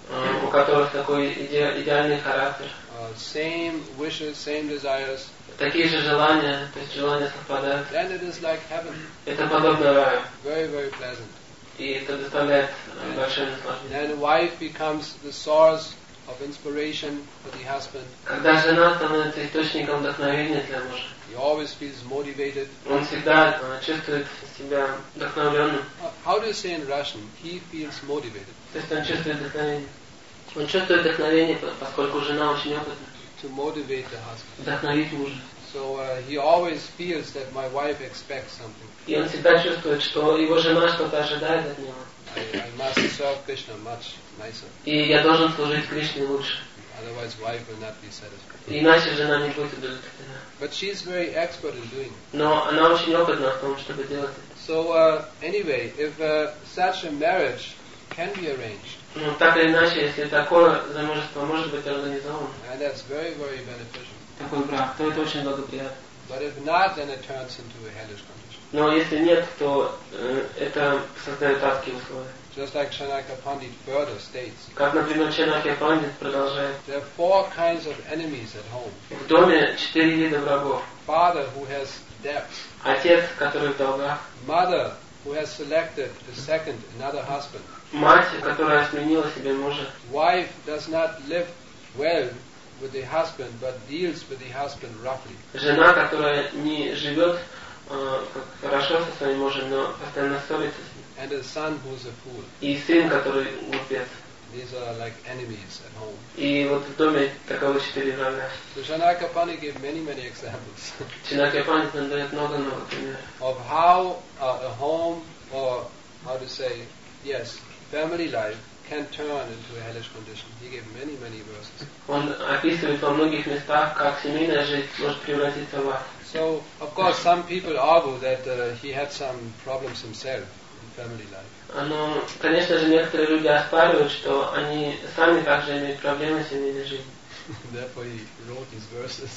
у которых такой идеальный характер. Same wishes, same desires. Такие же желания, то есть желания совпадают. Then it is like heaven. Это подобно раю. Very, very pleasant. И это доставляет большое наслаждение. Then wife becomes the source of inspiration for the husband. Когда жена становится источником вдохновения для мужа, He always feels motivated. он всегда чувствует себя вдохновленным. How do you say in Russian? He feels motivated. То есть он чувствует вдохновение. Он чувствует вдохновение, поскольку жена очень опытна. To motivate the husband. Вдохновить мужа. So he always feels that my wife expects something. И он всегда чувствует, что его жена что-то ожидает от него. I must serve Krishna much nicer. И я должен служить Кришне лучше. Otherwise wife will not be satisfied. Иначе жена не будет удовлетворена. But she's very expert in doing it. Но она очень опытна в том, чтобы делать это. So anyway, if such a marriage can be arranged, Ну, так или иначе, если такое замужество может быть организовано, and that's very, very beneficial. такой брак, то это очень благоприятно. But if not, then it turns into a hellish condition. Но если нет, то это создает адские условия. Just like Chanakya Pandit further states, Как, например, Чанакья Пандит продолжает. there are 4 kinds of enemies at home. В доме 4 вида врагов. Father who has debts, Отец, который в долгах. mother who has selected another husband, Мать, которая сменила себе мужа. wife does not live well with the husband but deals with the husband roughly. Жена, которая не живет хорошо со своим мужем, но постоянно ссорится с ним. And a son who's a fool. И сын, который глупец. These are like enemies at home. И вот в доме таковы 4 врага. So Chanakya Pandit gave many examples Чанакья Пандит нам дает много-много примеров. of how a home, or how to say, yes, family life can turn into a hellish condition. He gave many verses. Он описывает во многих местах, как семейная жизнь может превратиться в ад. So, of course, some people argue that he had some problems himself in family life. Но, конечно же, некоторые люди оспаривают, что они сами также имеют проблемы в семейной жизни. Therefore he wrote these verses.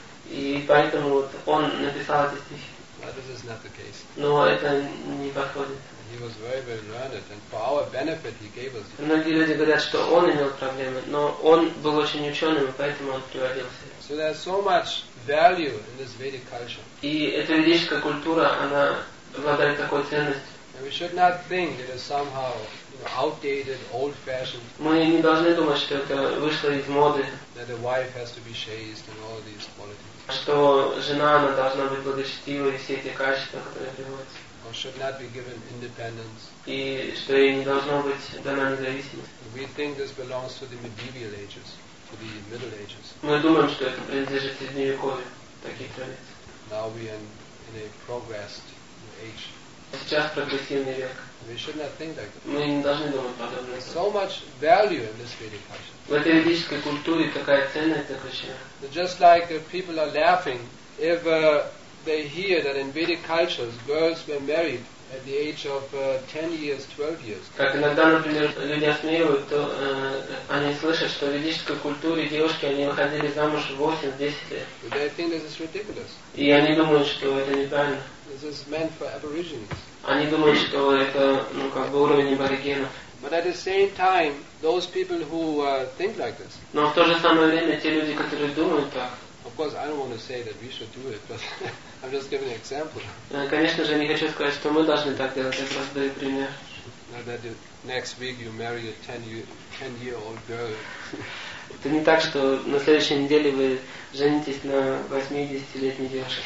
И поэтому вот он написал эти стихи. But this is not the case. Но это не подходит. He was very learned, and for our benefit he gave us. Многие люди говорят, что он имел проблемы, но он был очень ученым, и поэтому он приводил себя. So there's so much value in this Vedic culture. И эта ведическая культура, она обладает такой ценностью. And we should not think it is somehow outdated, old-fashioned, Мы не должны думать, что это вышло из моды, that a wife has to be chaste and all these qualities, что жена, она должна быть благочестивой, и все эти качества, которые приводятся. or should not be given independence. И что ей не должно быть дана независимость. We think this belongs to the medieval ages, to the Middle Ages. Мы думаем, что это принадлежит Средневековью, такие традиции. Now we are in a progressed age. Сейчас прогрессивный век. We should not think like that. Мы не должны думать подобно. There's so much value in this Vedic culture. В этой ведической культуре такая ценность заключена. Just like people are laughing if they hear that in Vedic cultures girls were married at the age of 10 years, 12 years. Как иногда, например, люди осмеивают, то они слышат, что в ведической культуре девушки, они выходили замуж в 8-10 лет. They think this is ridiculous. И они думают, что это неправильно. This is meant for aborigines. Они думают, что это, как бы уровень аборигенов. But at the same time, those people who think like this, Но в то же самое время те люди, которые думают так, of course I don't want to say that we should do it, but I'm just giving an example. Конечно же, не хочу сказать, что мы должны так делать, я просто даю пример. Not that next week you marry a 10-year-old girl. Это не так, что на следующей неделе вы женитесь на 80-летней девушке.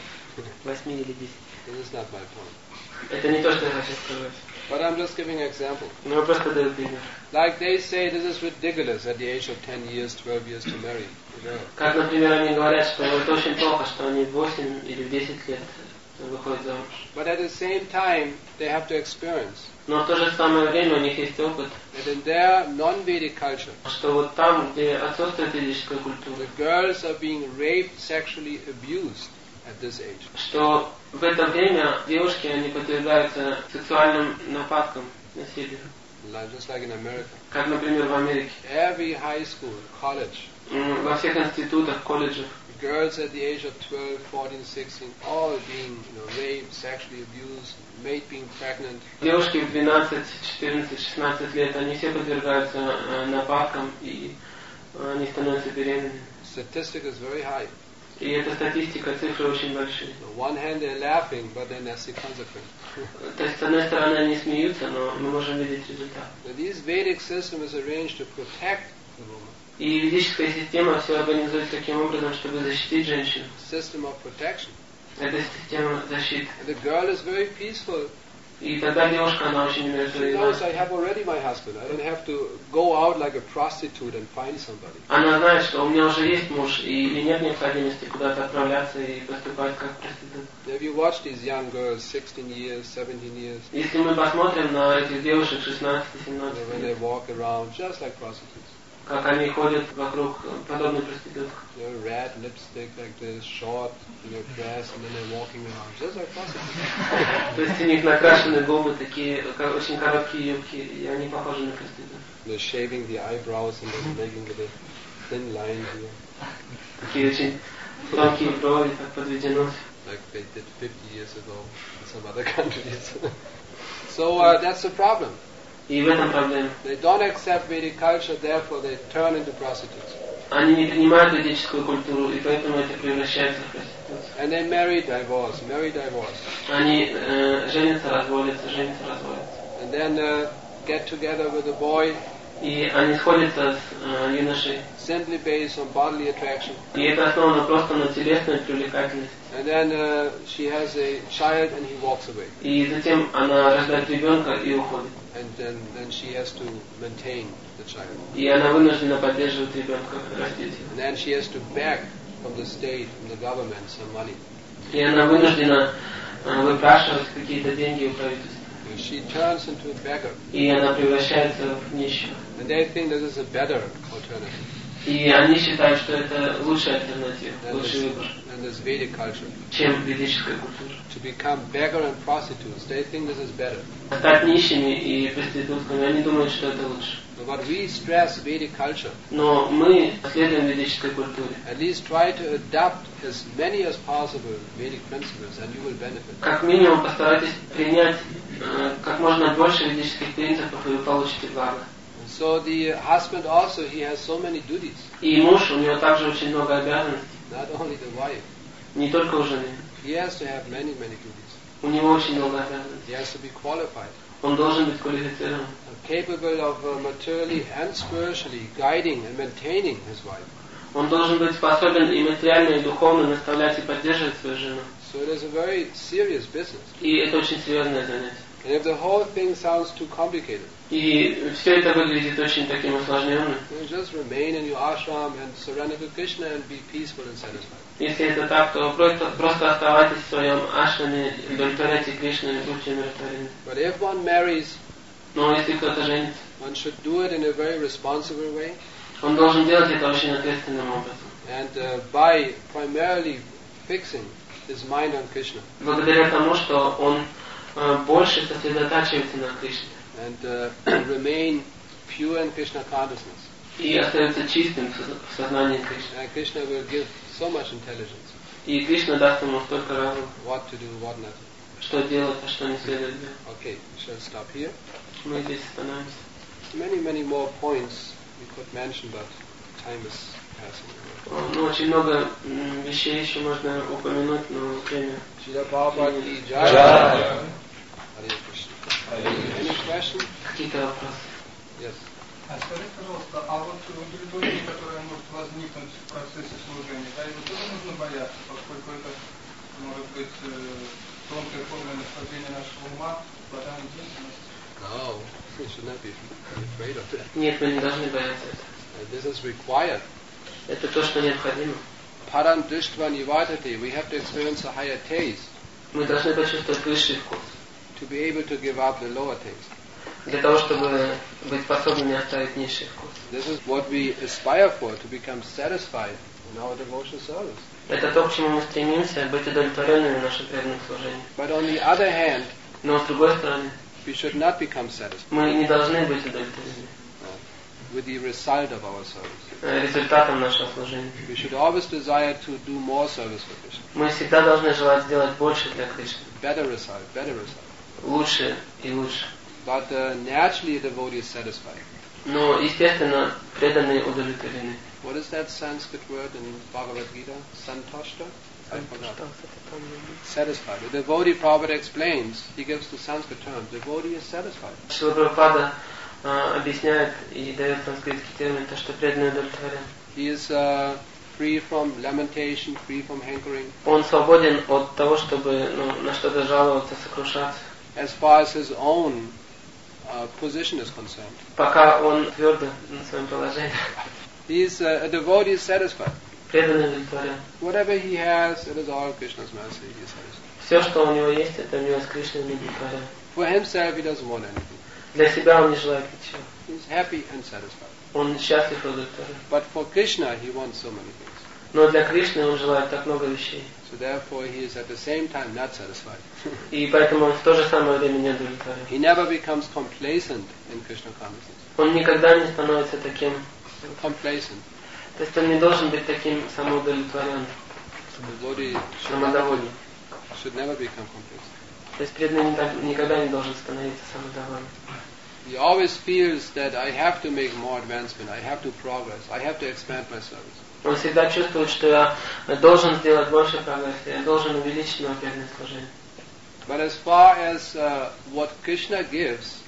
8 или 10. This is not my point. Это не то, что я хочу сказать. But I'm just giving an example. Но я просто даю пример. Like they say this is ridiculous at the age of 10 years, 12 years to marry a girl. Как, например, они говорят, что это очень плохо, что они в 8 или в 10 лет выходят замуж. But at the same time, they have to experience Но в то же самое время у них есть опыт, that in their non-Vedic culture, что вот там, где отсутствует ведическая культура, the girls are being raped, sexually abused at this age. что в это время девушки, они подвергаются сексуальным нападкам, насилию. Just like in America. Как, например, в Америке. Every high school, college, Во всех институтах, колледжах, girls at the age of 12, 14, 16, all being raped, sexually abused, made being pregnant. Девушки в 12, 14, 16 лет, они все подвергаются нападкам и они становятся беременными. Statistic is very high. И эта статистика, цифры очень большие. On one hand they're laughing, but then that's the consequence. То есть, с одной стороны, они смеются, но мы можем видеть результат. This Vedic system is arranged to protect the woman. И ведическая система все организует таким образом, чтобы защитить женщину. System of protection. Это система защиты. And the girl is very peaceful. И тогда девушка, она очень She умиротворена. knows I have already my husband. I don't have to go out like a prostitute and find somebody. Она знает, что у меня уже есть муж, и нет необходимости куда-то отправляться и поступать как проститутка. If you watch these young girls, 16 years, 17 years, Если мы посмотрим на этих девушек 16-17 when they лет, walk around just like prostitutes. как они ходят вокруг подобной проституткам. Red lipstick like this, short, dress, and then they're walking around just like prostitutes. То есть у них накрашены губы, такие очень короткие юбки, и они похожи на проституток. They're shaving the eyebrows and then making the thin line here, Такие очень тонкие брови, так подведены. like they did 50 years ago in some other countries. So that's the problem. И в этом проблема. They don't accept Vedic culture, therefore they turn into prostitutes. Они не принимают ведическую культуру, и поэтому это превращается в проституцию. And they marry, divorce, marry, divorce. Они женятся, разводятся. And then get together with a boy И они сходятся с юношей. simply based on bodily attraction. И это основано просто на телесной привлекательности. And then she has a child and he walks away. И затем она рождает ребенка и уходит. And then she has to maintain the child. И она вынуждена поддерживать ребенка, растить. And then she has to beg from the state, from the government, some money. И она вынуждена выпрашивать какие-то деньги у правительства. And she turns into a beggar. И она превращается в нищую. And they think this is a better alternative И они считают, что это лучшая альтернатива, лучший выбор, than this Vedic culture. чем ведическая культура. To become beggar and prostitutes, they think this is better. Стать нищими и проститутками, они думают, что это лучше. But we stress Vedic culture. Но мы следуем ведической культуре. At least try to adapt as many as possible Vedic principles and you will benefit. Как минимум постарайтесь принять как можно больше ведических принципов, и вы получите благо. So the husband also, he has so many duties. И муж, у него также очень много обязанностей. Not only the wife. Не только у жены. He has to have many duties. У него очень много обязанностей. He has to be qualified. Он должен быть квалифицирован. Capable of materially and spiritually guiding and maintaining his wife. Он должен быть способен и материально, и духовно наставлять и поддерживать свою жену. So it is a very serious business. И это очень серьезное занятие. And if the whole thing sounds too complicated, И все это выглядит очень таким усложненным. you just remain in your ashram and surrender to Krishna and be peaceful and satisfied. Если это так, то просто оставайтесь в своем ашраме, удовлетворяйте Кришну и будьте умиротворены. But if one marries, Но если кто-то женится, one should do it in a very responsible way он должен делать это очень ответственным образом. and by primarily fixing his mind on Krishna Благодаря тому, что он больше сосредотачивается на Кришне and remain pure in Krishna consciousness. и остается чистым в сознании Кришны. And Krishna will give so much intelligence, И Кришна даст ему столько разума, what to do, what not to do. что делать, а что не следует делать. Okay, we shall stop here. Мы здесь остановимся. Many more points we could mention, but time is passing. Ну, очень много вещей еще можно упомянуть, но время. Srila Prabhupada ki jai. Jai. Hare Krishna. Any question? Какие-то вопросы? Yes. Скажите, пожалуйста, а вот удовлетворение, которое может возникнуть в процессе служения, да, его тоже нужно бояться, поскольку это может быть тонкая форма наслаждения нашего ума, плодами деятельности? No, we should not be afraid of that. Нет, мы не должны бояться этого. This is required. Это то, что необходимо. Param drishtva nivartate. We have to experience a higher taste Мы должны почувствовать высший вкус, to be able to give up the lower taste. для того, чтобы быть способными оставить низший вкус. This is what we aspire for, to become satisfied in our devotional service. Это то, к чему мы стремимся, быть удовлетворенными в нашем преданном служении. But on the other hand, Но с другой стороны, we should not become satisfied. мы не должны быть удовлетворены. with the result of our service. Результатом нашего служения. We should always desire to do more service for Krishna. Мы всегда должны желать сделать больше для Кришны. Better result, better result. Лучше и лучше. But naturally a devotee is satisfied. Но, естественно, преданные удовлетворены. What is that Sanskrit word in Bhagavad Gita? Santoshta? I forgot. Satisfied. The devotee Prabhupada explains, he gives the Sanskrit term, devotee is satisfied. Шрила Прабхупада объясняет и дает санскритский термин, то, что преданный удовлетворен. He is free from lamentation, free from hankering. Он свободен от того, чтобы на что-то жаловаться, сокрушаться. As far as his own position is concerned. Пока он твердо на своем положении. He is a devotee is satisfied. Преданный удовлетворен. Whatever he has, it is all Krishna's mercy. He is satisfied. Все, что у него есть, это милость Кришны, он удовлетворен. For himself, he doesn't want anything. Для себя он не желает ничего. He is happy and satisfied. Он счастлив и удовлетворен. But for Krishna, he wants so many things. Но для Кришны он желает так много вещей. So therefore, he is at the same time not satisfied. И поэтому он в то же самое время не удовлетворен. He never becomes complacent in Krishna consciousness. Он никогда не становится таким Complacent. То есть он не должен быть таким самоудовлетворенным, Devotee самодовольным. should never become complacent. То есть преданный никогда не должен становиться самодовольным. He always feels that I have to make more advancement, I have to progress, I have to expand my service. Он всегда чувствует, что я должен сделать больше прогресса, я должен увеличить мое преданное служение. But as far as what Krishna gives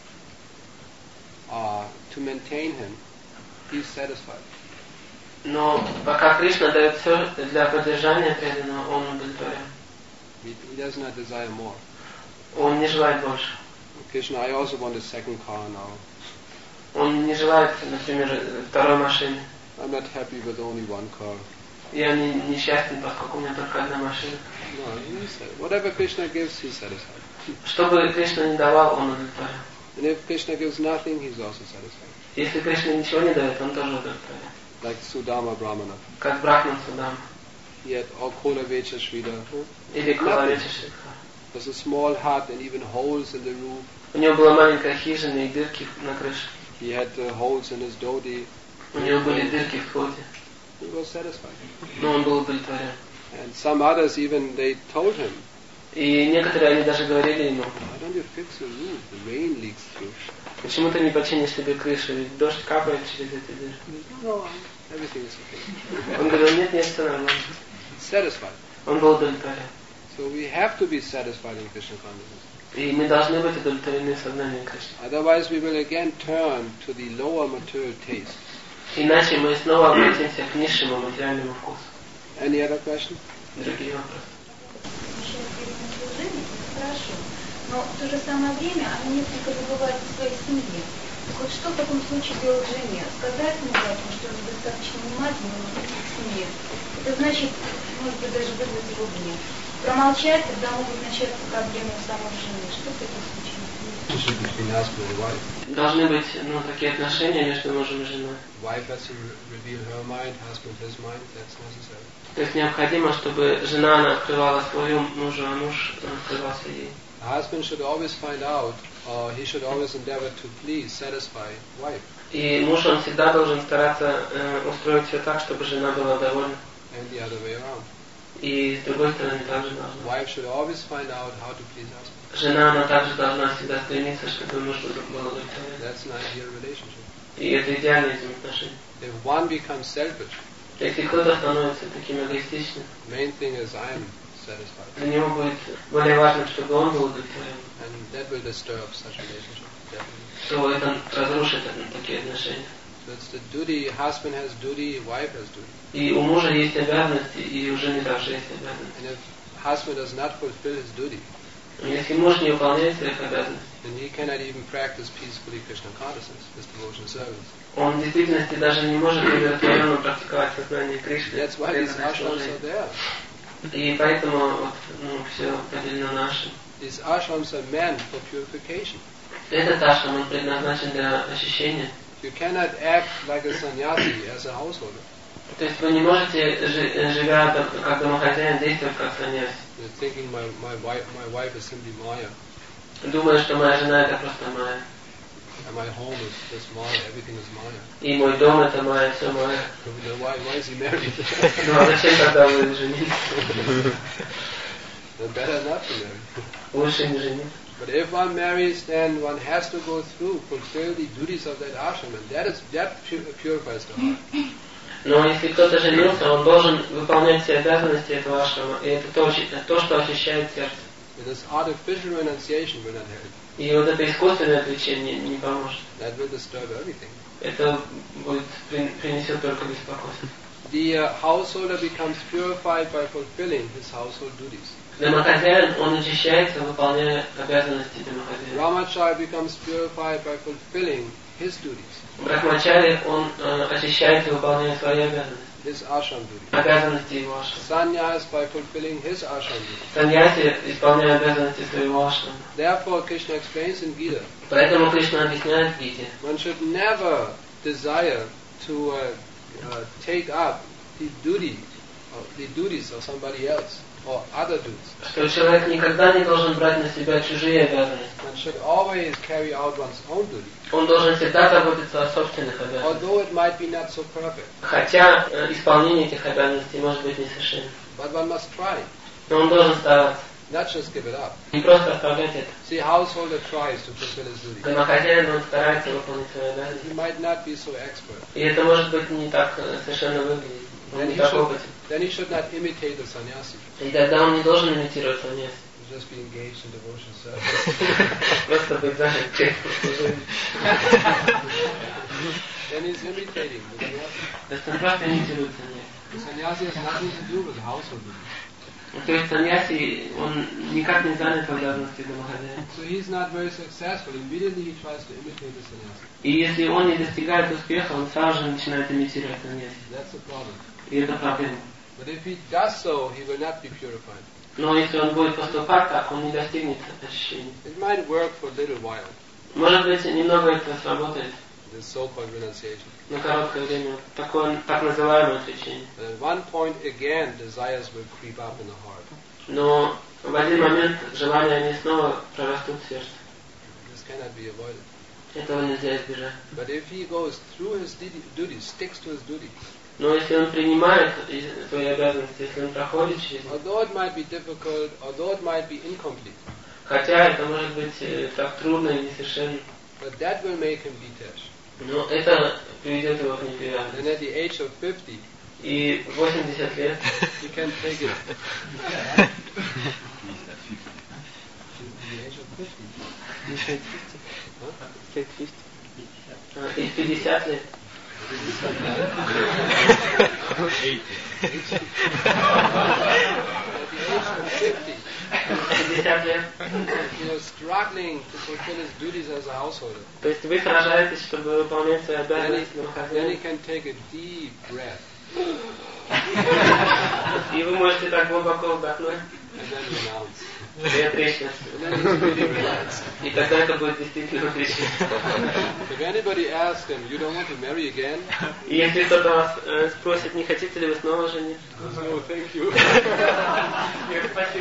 to maintain him, he is satisfied. Но пока Кришна дает все для поддержания преданного, он удовлетворен. He does not desire more. Он не желает больше. Krishna, I also want a second car now. Он не желает, например, второй машины. I'm not happy with only one car. Я несчастен, поскольку у меня только одна машина. No, he's whatever Krishna gives, he's satisfied. Что бы Кришна не давал, он удовлетворен. And if Krishna gives nothing, he's also satisfied. Если Кришна ничего не дает, он тоже удовлетворен. Like Sudama Brahmana. Как Брахман Судам. He had Kola Vecha Shrida. Или Кулавеча Шридхар. There's a small hut and even holes in the roof. У него была маленькая хижина и дырки на крыше. He had holes in his dhoti. У него были дырки в ходе. He was satisfied. Но он был удовлетворен. And some others even, they told him, И некоторые, они даже говорили ему, why don't you fix your roof? The rain leaks through. почему ты не починишь себе крышу, ведь дождь капает через эти дыры. No, everything is okay. Он говорил, нет, все нормально. Satisfied. Он был удовлетворен. So we have to be satisfied in Krishna consciousness. И мы должны быть удовлетворены сознанием Кришны. Otherwise we will again turn to the lower material taste. Иначе мы снова обратимся к низшему материальному вкусу. Any other question? Другие вопросы. Хорошо. Но в то же самое время она несколько забывает о своей семье. Вот что в таком случае делать жене? Сказать мужу, что он недостаточно внимательный к семье. Это значит, может быть, даже вызвать его гнев. Промолчать, тогда могут начаться проблемы у самой жены. Что в таком случае? Between husband and wife. Должны быть такие отношения между мужем и женой. Wife has to reveal her mind, husband his mind. That's necessary. То есть необходимо, чтобы жена она открывала свой ум мужу, а муж открывался ей. A husband should always find out, or he should always endeavor to please, satisfy wife. И муж, он всегда должен стараться устроить все так, чтобы жена была довольна. And the other way around. И с другой стороны также должна. Wife should always find out how to please husband. Жена, она также должна всегда стремиться, чтобы муж был удовлетворен. That's an ideal relationship. И это идеальные взаимоотношения. If one becomes selfish, Если кто-то становится таким эгоистичным, main thing is I am satisfied. для него будет более важно, чтобы он был удовлетворен. And that will disturb such relationship, definitely. То это разрушит такие отношения. So it's the duty, husband has duty, wife has duty. И у мужа есть обязанности, и у жены также есть обязанности. And if husband does not fulfill his duty, Если муж не выполняет своих обязанностей, then he cannot even practice peacefully Krishna consciousness, his devotional service. он в действительности даже не может удовлетворенно практиковать сознание Кришны. That's why these ashrams are there. И поэтому все поделено наше. These ashrams are meant for purification. Этот ашрам, он предназначен для очищения. You cannot act like a sannyasi as a householder. То есть вы не можете, живя как домохозяин, действовать как саньяси. You're thinking my wife is simply Maya. Думая, что моя жена это просто Майя. And my home is mine, everything is mine. И мой дом это мое, все мое. Then why is he married? Ну а зачем тогда вы женились? Then better not to marry. Лучше не жениться. But if one marries, then one has to go through, fulfill the duties of that ashram, and that purifies the heart. Но если кто-то женился, он должен выполнять все обязанности этого ашрама, и это то, что очищает сердце. This artificial renunciation will not help. И вот это искусственное отречение не поможет. That will disturb everything. Это принесет только беспокойство. The householder becomes purified by fulfilling his household duties. Домохозяин, он очищается, выполняя обязанности домохозяина. Brahmachari becomes purified by fulfilling his duties. Брахмачари, он очищается, выполняя свои обязанности. His ashram duties. Обязанности его ашрама. Sannyas by fulfilling his ashram duties. Саньяси, исполняя обязанности своего ашрама. Therefore, Krishna explains in Gita. Поэтому Кришна объясняет в Гите. One should never desire to take up the duties of somebody else or other duties. Что человек никогда не должен брать на себя чужие обязанности. One should always carry out one's own duty. Он должен всегда заботиться о собственных обязанностях. Although it might be not so perfect. Хотя исполнение этих обязанностей может быть несовершенным. But one must try. Но он должен стараться. Not just give it up. Не просто оставлять это. See, householder tries to fulfill his duty. Домохозяин, он старается выполнить свои обязанности. He might not be so expert. И это может быть не так совершенно выглядит. Он не так опытен. Then he should not imitate the sannyasi. И тогда он не должен имитировать саньяси. Just be engaged in devotion service. Просто быть занят служением. Then he's imitating the sannyasi. То есть он просто имитирует саньяси. The sannyasi has nothing to do with household duty. То есть саньяси, он никак не занят в обязанности домохозяина. So he's not very successful. Immediately he tries to imitate the sannyasi. И если он не достигает успеха, он сразу же начинает имитировать саньяси. That's the problem. И это проблема. But if he does so, he will not be purified. Но если он будет поступать так, он не достигнет очищения. It might work for a little while, Может быть, немного это сработает this so-called renunciation. на короткое время, такое так называемое отречение. But at one point again, desires will creep up in the heart. Но в один момент желания они снова прорастут в сердце. This cannot be avoided. Этого нельзя избежать. But if he goes through his duties, sticks to his duty, Но если он принимает свои обязанности, если он проходит через них, although it might be difficult, although it might be incomplete, хотя это может быть так трудно и несовершенно, but that will make him detached. но это приведет его к And неприятности. at the age of 50, И в 80 лет he can take it. At the age of 50. и в 50 лет struggling to fulfill his duties as a householder. То есть вы сражаетесь, чтобы выполнять свои обязанности Then he домохозяина. can take a deep breath И вы можете так глубоко вдохнуть and then renounce. и отречься. And then he's really relaxed. И тогда это будет действительно отречение. If anybody asks him, you don't want to marry again? И если кто-то вас спросит, не хотите ли вы снова жениться? No, thank you. Нет, спасибо.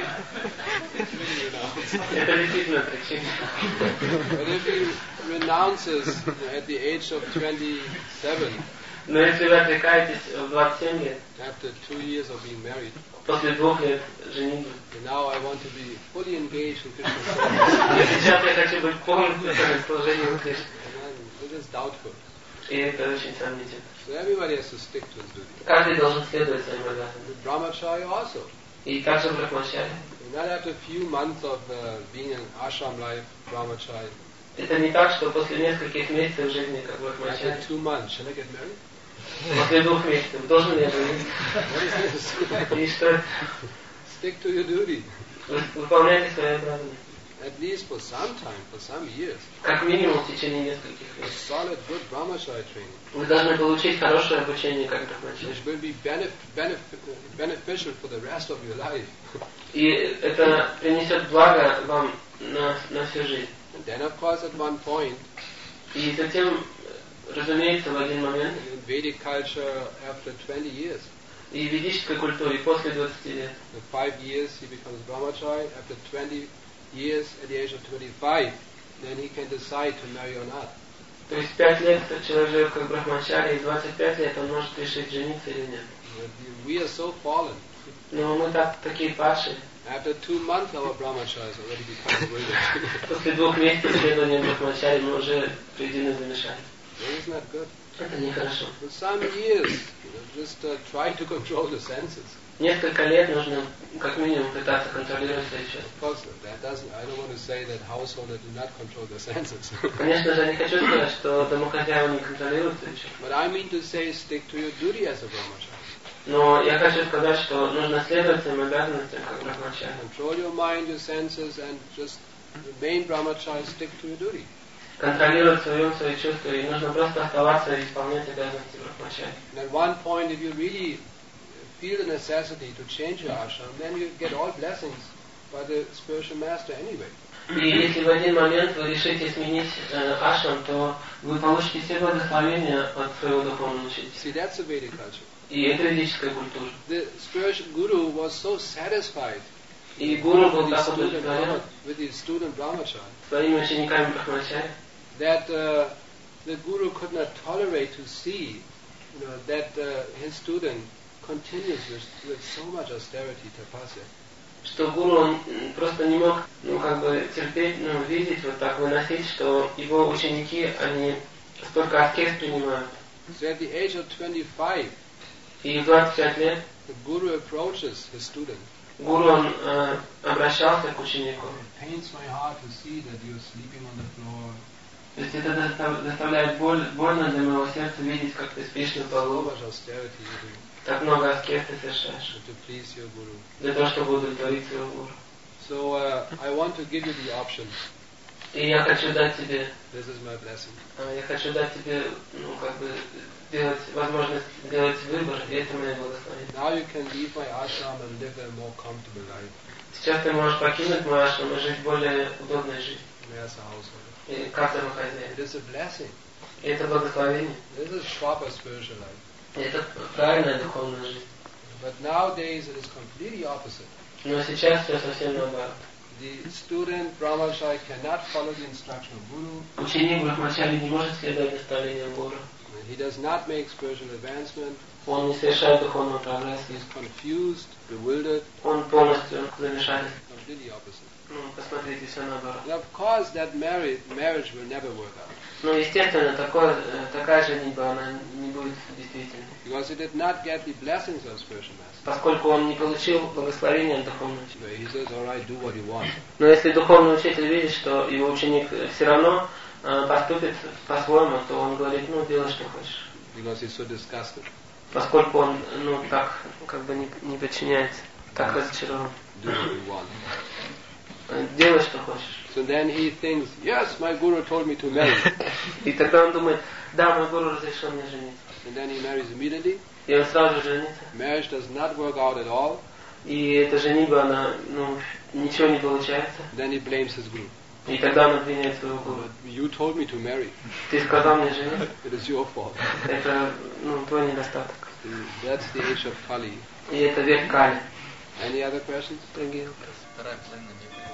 Это действительно отречение. But if he renounces at the age of 27, Но если вы отрекаетесь в 27 лет, after 2 years of being married, после 2 лет женитьбы, and now I want to be fully engaged in Krishna service, и сейчас я хочу быть полностью в служении Кришне. it is doubtful. И это очень сомнительно. So everybody has to stick to his duty. Каждый должен следовать своим обязанностям. Brahmachari also. И также брахмачари. Not after a few months of being in ashram life, brahmachari. Это не так, что после нескольких месяцев жизни как брахмачари, After 2 months, shall I get married? после 2 месяцев, должен ли я жениться? What is this? И что Stick to your duty. вы выполняете свои обязанности. At least for some time, for some years. Как минимум в течение нескольких A лет. solid, good brahmachari training, Вы должны получить хорошее обучение как брахмачари. which will be beneficial for the rest of your life. И это принесет благо вам на всю жизнь. And then, of course, at one point, И затем, разумеется, в один момент, in Vedic culture, after 20 years, и в ведической культуре после 20 лет, in 5 years he becomes brahmachari. After 20 years, at the age of 25, then he can decide to marry or not. То есть 5 лет человек живет как брахмачари, и 25 лет он может решить, жениться или нет. We are so fallen. Но мы такие падшие. After 2 months, our brahmacharis already become willing. После 2 месяцев следования брахмачари мы уже приведены в замешательство. Isn't that good? Это нехорошо. For some years, just try to control the senses. Несколько лет нужно как минимум пытаться контролировать свои чувства. Of course, that doesn't. I don't want to say that householders do not control their senses. Конечно же, я не хочу сказать, что домохозяева не контролируют свои чувства. But I mean to say, stick to your duty as a brahmachari. Но я хочу сказать, что нужно следовать своим обязанностям как брахмачари. Control your mind, your senses, and just remain brahmachari. Stick to your duty. Контролировать свой ум, свои чувства, и нужно просто оставаться и исполнять обязанности брахмачари. And at one point, if you really feel the necessity to change your ashram, then you get all blessings by the spiritual master anyway. И если в один момент вы решите сменить ашрам, то вы получите все благословения от своего духовного учителя. See, that's a Vedic culture. И это ведическая культура. The spiritual guru was so satisfied И гуру был with так удовлетворен his student brahmachari своими учениками брахмачари, that the guru could not tolerate to see, that his student continues with so much austerity, tapasya. что гуру он просто не мог, терпеть, видеть, вот так выносить, что его ученики, они столько аскез принимают. So at the age of 25, И в 25 лет the guru approaches his student. гуру он обращался к ученику. It pains my heart to see that you're sleeping on the floor. То есть это доставляет больно для моего сердца видеть, как ты спишь на So полу, much austerity you do так много аскез ты совершаешь, to please your guru. для того, чтобы удовлетворить своего гуру. So I want to give you the option. И я хочу дать тебе, This is my blessing. сделать возможность сделать выбор, и это мое благословение. Now you can leave my ashram and live a more comfortable life Сейчас ты можешь покинуть мой ашрам и жить более удобной жизнью, as a householder. и как домохозяин. It is a blessing. И это благословение, This is proper spiritual life. и это правильная духовная жизнь. But nowadays it is completely opposite. Но сейчас все совсем наоборот. The student brahmachari cannot follow the instruction of guru. Ученик брахмачари не может следовать наставлениям гуру. He does not make spiritual advancement. Он не совершает духовного прогресса. He is confused, bewildered. Он полностью замешательство. Completely opposite. Посмотрите, все наоборот. And of course that marriage will never work out. Ну, естественно, такая женитьба, она не будет действительной. Because he did not get the blessings of spiritual master. Поскольку он не получил благословения от духовного учителя. So he says, alright, do what you want. Но если духовный учитель видит, что его ученик все равно поступит по-своему, то он говорит, делай, что хочешь. Because he's so disgusted. Поскольку он, так, не подчиняется, так разочарован. Do what you want. Делай, что хочешь. So then he thinks, yes, my guru told me to marry. И тогда он думает, да, мой гуру разрешил мне жениться. And then he marries immediately. И он сразу же женится. Marriage does not work out at all. И эта женитьба, она, ничего не получается. Then he blames his guru. И тогда он обвиняет своего гуру. But you told me to marry. Ты сказал мне жениться. It is your fault. Это, твой недостаток. That's the age of Kali. И это век Кали. Any other questions? Другие вопросы. Вторая половина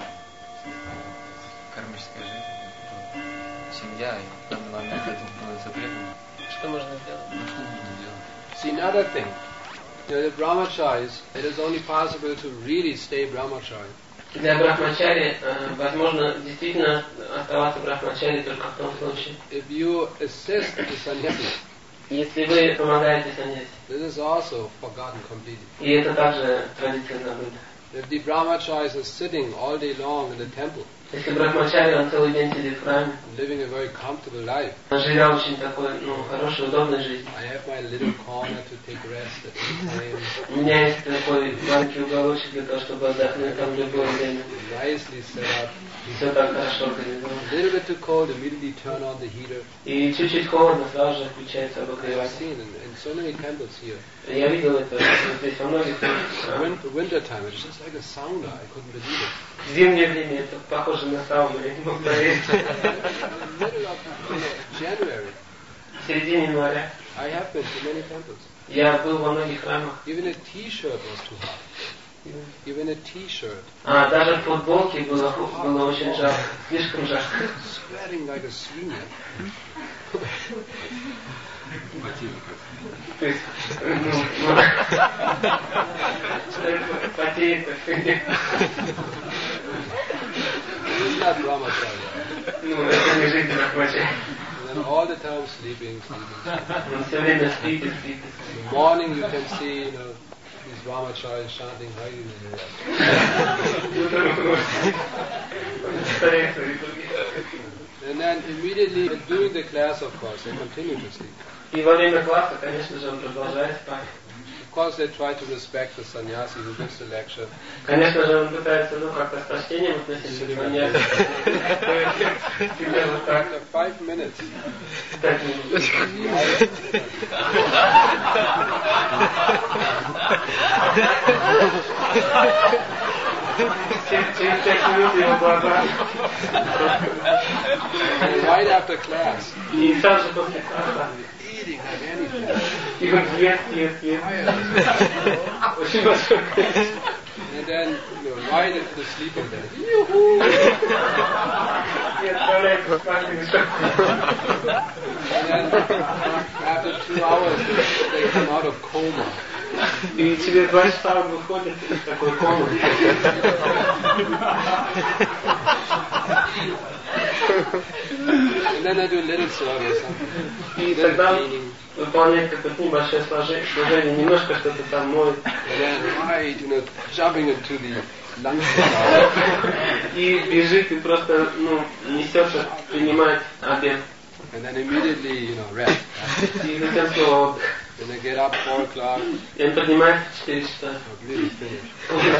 кармическая жизнь, семья, и в данный момент один становится преданным. Что можно сделать? Что нужно делать? See, another thing. The brahmacharis, it is only possible to really stay brahmachari. Для брахмачари возможно действительно оставаться брахмачари только в том случае, If you assist the sannyasis, если вы помогаете саньяси. this is also forgotten completely. И это также традиция забыта. If the brahmacharis are sitting all day long in the temple, Если брахмачари, он целый день сидит в храме, living a very comfortable life, живя очень такой, хорошей, удобной жизнью. I have my little corner to take rest at any time, У меня есть такой маленький уголочек для того, чтобы отдохнуть там в любое время. nicely set up. Все так хорошо организовано. A little bit too cold, immediately turn on the heater. И чуть-чуть холодно, сразу же включается I have обогреватель. seen in so many temples here. Я видел это здесь во многих храмах. Winter time, it's just like a sauna. I couldn't believe it. В зимнее время это похоже на сауну, я не мог поверить. In the middle of January, В середине января I have been to many temples. я был во многих храмах. Even a t-shirt was too hot. Even a T-shirt. А даже в футболке было очень жарко, слишком жарко. Sweating like a свинья. То есть, потеет, так сказать. It's not brahmacharya. Ну, это не жизнь брахмачарьи. And then all the time sleeping. Он все время спит. In the morning you can see, these brahmacharyas chanting Hari. And then immediately during the class, of course, they continue to sleep. И во время класса, конечно же, он продолжает спать. Of course, they try to respect the sannyasi who gives the lecture. Конечно же, он пытается, как-то с почтением относиться к саньяси. Примерно так. 5 minutes. 5 минут. Через 5 минут его глаза. Right after class. И сразу же после класса. Eating like anything. И он ест. Очень большое количество. And then, right into the sleeping bed. И отправляется спать на мешок. And then, after 2 hours, they come out of coma. И через 2 часа он выходит из такой комнаты. And then I do a little service. И тогда выполняет какое-то небольшое служение, немножко что-то там моет. And then, right, jumping into the lunch. И бежит и просто, несется, принимает обед. And then immediately, rest. И затем снова отдых. Then they get up 4 o'clock. И он поднимается в 4 часа. Really finished.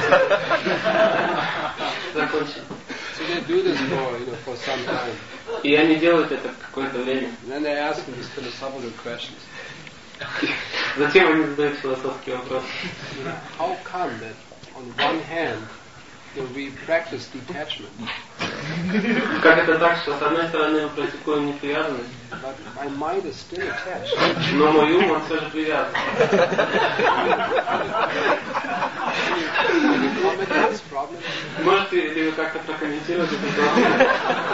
Закончил. So they do this for some time. И они делают это какое-то время. And then they ask them these philosophical questions. Затем они задают философские вопросы. How come that on one hand we practice detachment, Как это так, что с одной стороны мы практикуем непривязанность, but my mind is still attached? но мой ум, он все же привязан. Can you comment on this problem? Можете ли вы как-то прокомментировать эту проблему?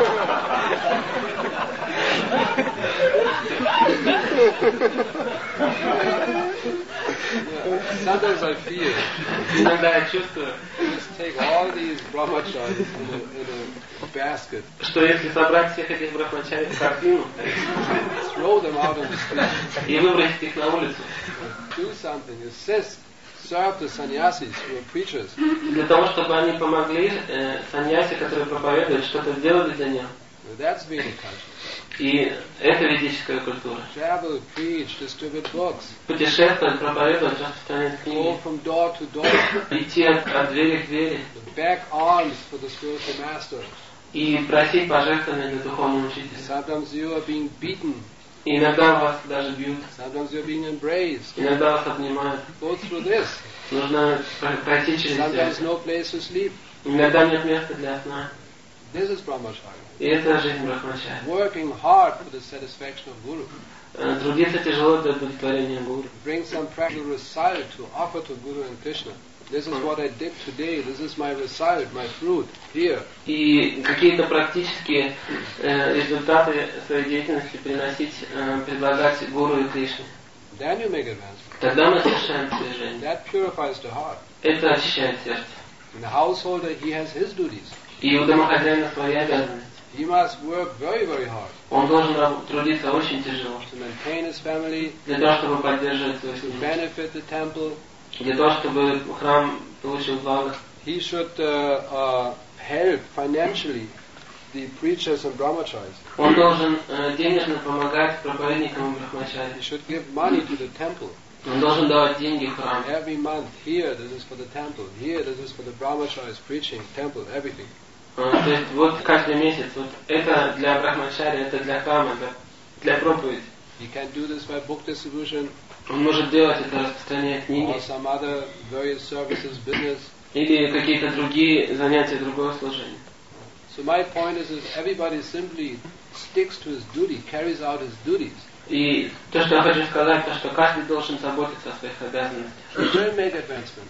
Sometimes I feel Иногда я чувствую, just take all these brahmacharis in a basket, что если собрать всех этих брахмачари в корзину throw them out on the street, и выбросить их на улицу, do something, assist, serve the sannyasis who are preachers, для того, чтобы они помогли саньяси, которые проповедуют, что-то сделали для них. that's Vedic culture. И это ведическая культура. Travel, preach, distribute books, Путешествовать, проповедовать, распространять go книги, from door to door, идти от двери к двери beg alms for the spiritual master. и просить пожертвования для духовного учителя. Sometimes you are being beaten, И иногда вас даже бьют, sometimes you are being embraced. иногда вас обнимают. Go through this. Нужно пройти через Sometimes это. no place to sleep. Иногда нет места для сна. This is brahmacharya. И это жизнь брахмачарьи. Working hard for the satisfaction of Guru. Трудиться тяжело для удовлетворения гуру. Bring some practical result to offer to Guru and Krishna. This is what I did today. This is my result, my fruit. Here. И какие-то практические результаты своей деятельности приносить, предлагать гуру и Кришне. Then you make advancement. Тогда мы совершаем движение. That purifies the heart. Это очищает сердце. In the householder, he has his duties. И у домохозяина свои обязанности. He must work very, very hard Он должен трудиться очень тяжело. to maintain his family, Для того, чтобы поддерживать свою to семью. benefit the temple. Для того, чтобы храм получил благо. He should help financially the preachers and brahmacharis. Он должен денежно помогать проповедникам и брахмачари. He should give money to the temple. Он должен давать деньги в храм. Every month, here, this is for the temple. Here, this is for the brahmacharis preaching, temple, everything. То есть вот каждый месяц, вот это для брахмачари, это для храма, для проповеди. He can do this by book distribution Он может делать это, распространяя книги or some other various services, business. или какие-то другие занятия, другое служение. So my point is everybody simply sticks to his duty, carries out his duties. И то, что я хочу сказать, то, что каждый должен заботиться о своих обязанностях. He will make advancement.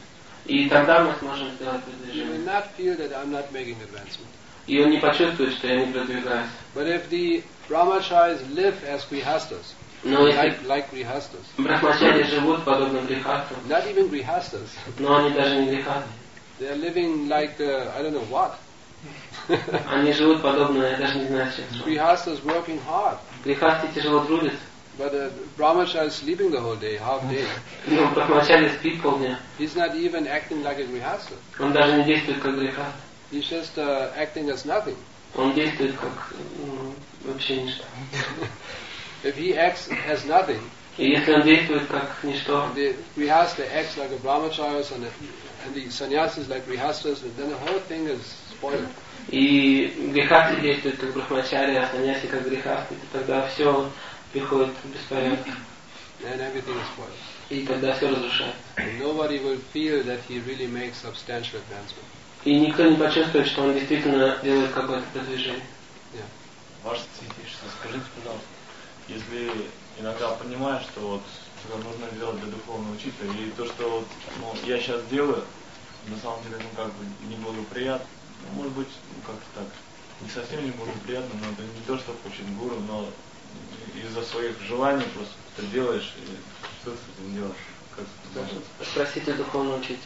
И тогда мы сможем сделать You will продвижение. not feel that I'm not making advancement. И он не почувствует, что я не продвигаюсь. But if the brahmacharis live as grihastas, Но если like grihastas, брахмачари живут подобно грехастам, not even grihastas, но они даже не грехасты. they are living like I don't know what. Они живут подобно, я даже не знаю, чем. Grihastas working hard, Грехасты тяжело трудятся, but brahmachari is sleeping the whole day, half day. но брахмачари спит полдня. He's not even acting like a grihasta. Он даже не действует как грехаст. He's just acting as nothing. Он действует как вообще ничто. If he acts as nothing, И если он действует как ничто, the grihasta acts like a brahmacharis and the sannyasis like grihastas, then the whole thing is spoiled. и грехасты действуют как брахмачари, а саньяси как грехасты, тогда все приходит в беспорядок. And everything is spoiled. И тогда все разрушается. And nobody will feel that he really makes substantial advancement. И никто не почувствует, что он действительно делает какое-то продвижение. Ваше святейшество, скажите, пожалуйста, если иногда понимаешь, что вот что нужно делать для духовного учителя, и то, что вот, я сейчас делаю, на самом деле, как бы не благоприятно, может быть, как-то так, не совсем не благоприятно, но это не то, что хочет гуру, но из-за своих желаний просто ты делаешь, и что ты с этим делаешь? Как это может? Спросите духовного учителя.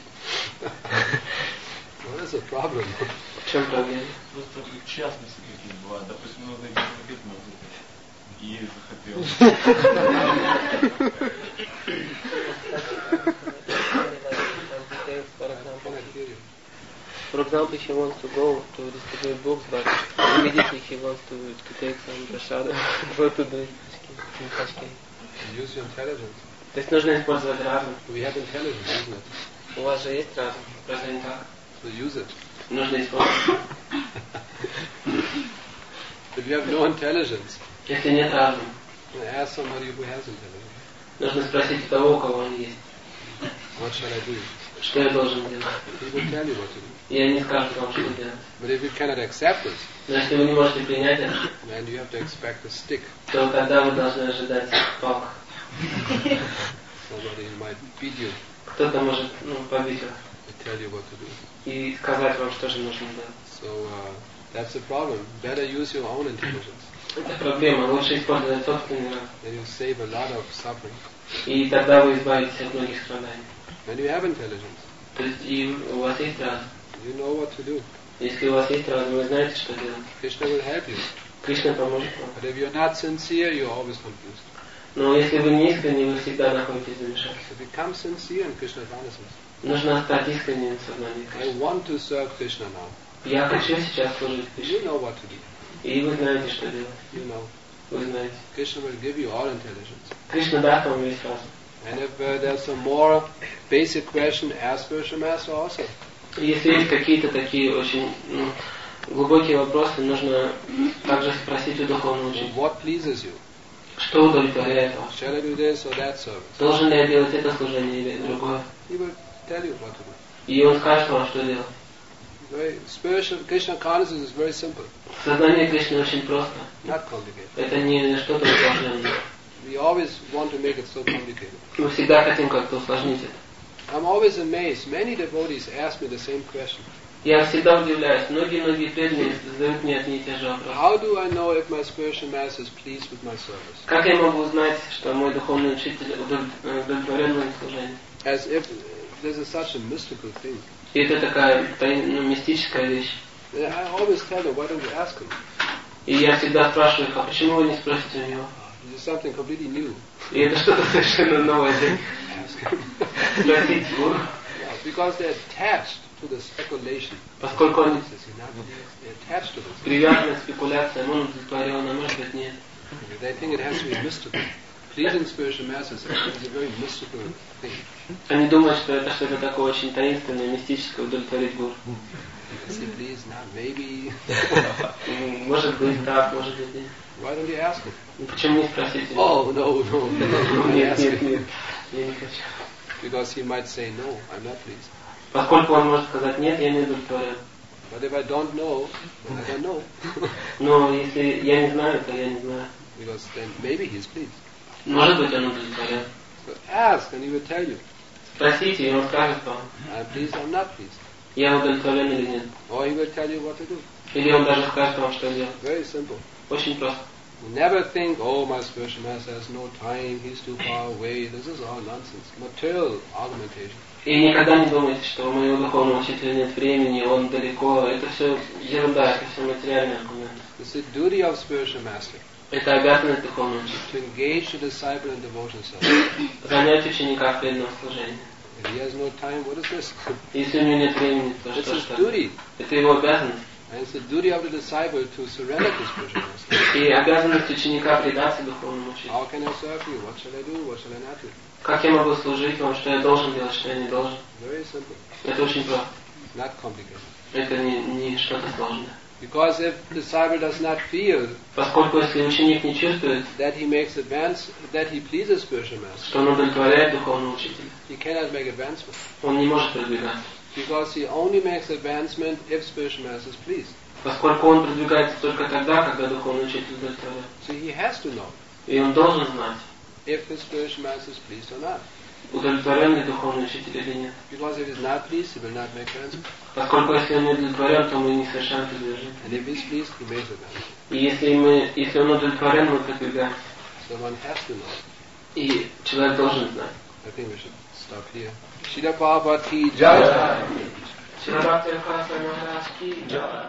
What is the problem? В чем проблема? Просто частности какие бывают. Допустим, нужно идти на и захотел. For example, if he wants to go to distribute books, but immediately he wants to take some prasad, go to the Tashkent. Use your intelligence. То есть нужно использовать разум. We have intelligence, isn't it? У вас же есть разум, разве не так? So use it. Нужно использовать. If you have no intelligence, Если нет разума, ask somebody who has intelligence. нужно спросить у того, у кого он есть. What shall I do? Что я должен делать? He will tell you what to do. И они скажут вам, что делать. But if you cannot accept this, Но если вы не можете принять это, then you have to expect a stick. то тогда вы должны ожидать палку. Somebody might beat you Кто-то может побить вас and tell you what to do. и сказать вам, что же нужно делать. So that's the problem. Better use your own intelligence. Это проблема. Лучше использовать собственный разум. Then you save a lot of suffering. И тогда вы избавитесь от многих страданий. When you have intelligence, То есть и у вас есть разум. you know what to do. Если у вас есть разум, вы знаете, что делать. Krishna will help you. Кришна поможет вам. But if you're not sincere, you're always confused. Но если вы не искренне, вы всегда находитесь в замешательстве. So become sincere in Krishna consciousness. Нужно стать искренним в сознании I Кришны. want to serve Krishna now. Я хочу сейчас служить You Кришне. know what to do. И вы знаете, что делать. You know. Вы знаете. Krishna will give you all intelligence. Кришна даст вам весь разум. And if there's some more basic question, ask Spiritual Master also. И если есть какие-то такие очень глубокие вопросы, нужно также спросить у духовного учителя. What pleases you? Что удовлетворяет вас? Shall I do this or that service? Должен ли я делать это служение или другое? He will tell you what to do. И он скажет вам, что делать. Very spiritual Krishna consciousness is very simple, Сознание Кришны очень просто. not complicated. Это не что-то усложненное. We always want to make it so complicated. Мы всегда хотим как-то усложнить это. I'm always amazed. Many devotees ask me the same question. Я всегда удивляюсь. Многие преданные задают мне одни и те же вопросы. How do I know if my spiritual master is pleased with my service? Как я могу узнать, что мой духовный учитель удовлетворен моим служением? As if this is such a mystical thing. И это такая мистическая вещь. I always tell them, why don't you ask him? И я всегда спрашиваю их, а почему вы не спросите у него? This is something completely new. И это что-то совершенно новое. Ask him. Спросить гуру. Yeah, because they're attached to the speculation. Поскольку они They're attached to this. привязаны к спекуляциям, он удовлетворен, а может быть нет. They think it has to be mystical. Pleasing spiritual masters is a very mystical thing. Они думают, что это что-то такое очень таинственное, мистическое, удовлетворить гуру. They say, please, not maybe. Может быть так, может быть нет. Why don't you ask him? Ну, почему не спросить его? Oh, no, no. Don't Нет, ask нет, him. нет, я не хочу. Because he might say, no, I'm not pleased. Поскольку он может сказать нет, я не удовлетворен. But if I don't know, then I don't know. Но если я не знаю, то я не знаю. Because then maybe he's pleased. Может быть, он удовлетворен. So ask and he will tell you. Спросите, и он скажет вам, I'm pleased, I'm not pleased. я удовлетворен или нет. Or he will tell you what to do. Или он даже скажет вам, что делать. Very simple. Очень просто. Never think, oh, my spiritual master has no time, he's too far away. This is all nonsense. Material argumentation. И никогда не думайте, что у моего духовного учителя нет времени, он далеко. Это все ерунда, это все материальные аргументы. It's the duty of spiritual master Это обязанность духовного учителя. to engage the disciple in devotional service. Занять ученика в преданном служении. If he has no time, what is this? Если у него нет времени, то It's что his ж duty. это его обязанность. And it's the duty of the disciple to surrender to spiritual master. И обязанность ученика предаться духовному учителю. How can I serve you? What shall I do? What shall I not do? Как я могу служить вам, что я должен делать, что я не должен? Very simple. Это очень просто. Not complicated. Это не что-то сложное. Because if the disciple does not feel Поскольку если ученик не чувствует, that he makes advance, that he pleases spiritual master, что он удовлетворяет духовного учителя, he cannot make advancement. он не может продвигаться. Because he only makes advancement if spiritual master is pleased. Поскольку он продвигается только тогда, когда духовный учитель удовлетворяет. So he has to know И он должен знать, if his spiritual master is pleased or not. удовлетворен ли духовный учитель или нет. Because if he is not pleased, he will not make advancement. Поскольку если он не удовлетворен, то мы не совершаем продвижение. And if he is pleased, he makes advancement. И если он удовлетворен, мы продвигаемся. So one has to know. И человек должен знать. I think we should stop here. Srila Prabhupada ki jai. Шрила Прабхупада Махарадж ки джай.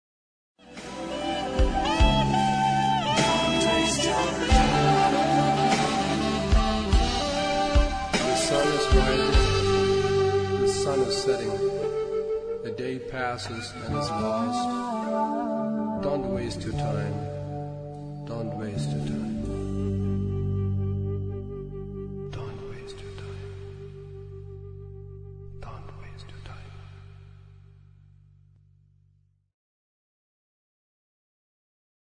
The sun is rising, the sun is setting, the day passes and is lost. Don't waste your time, don't waste your time.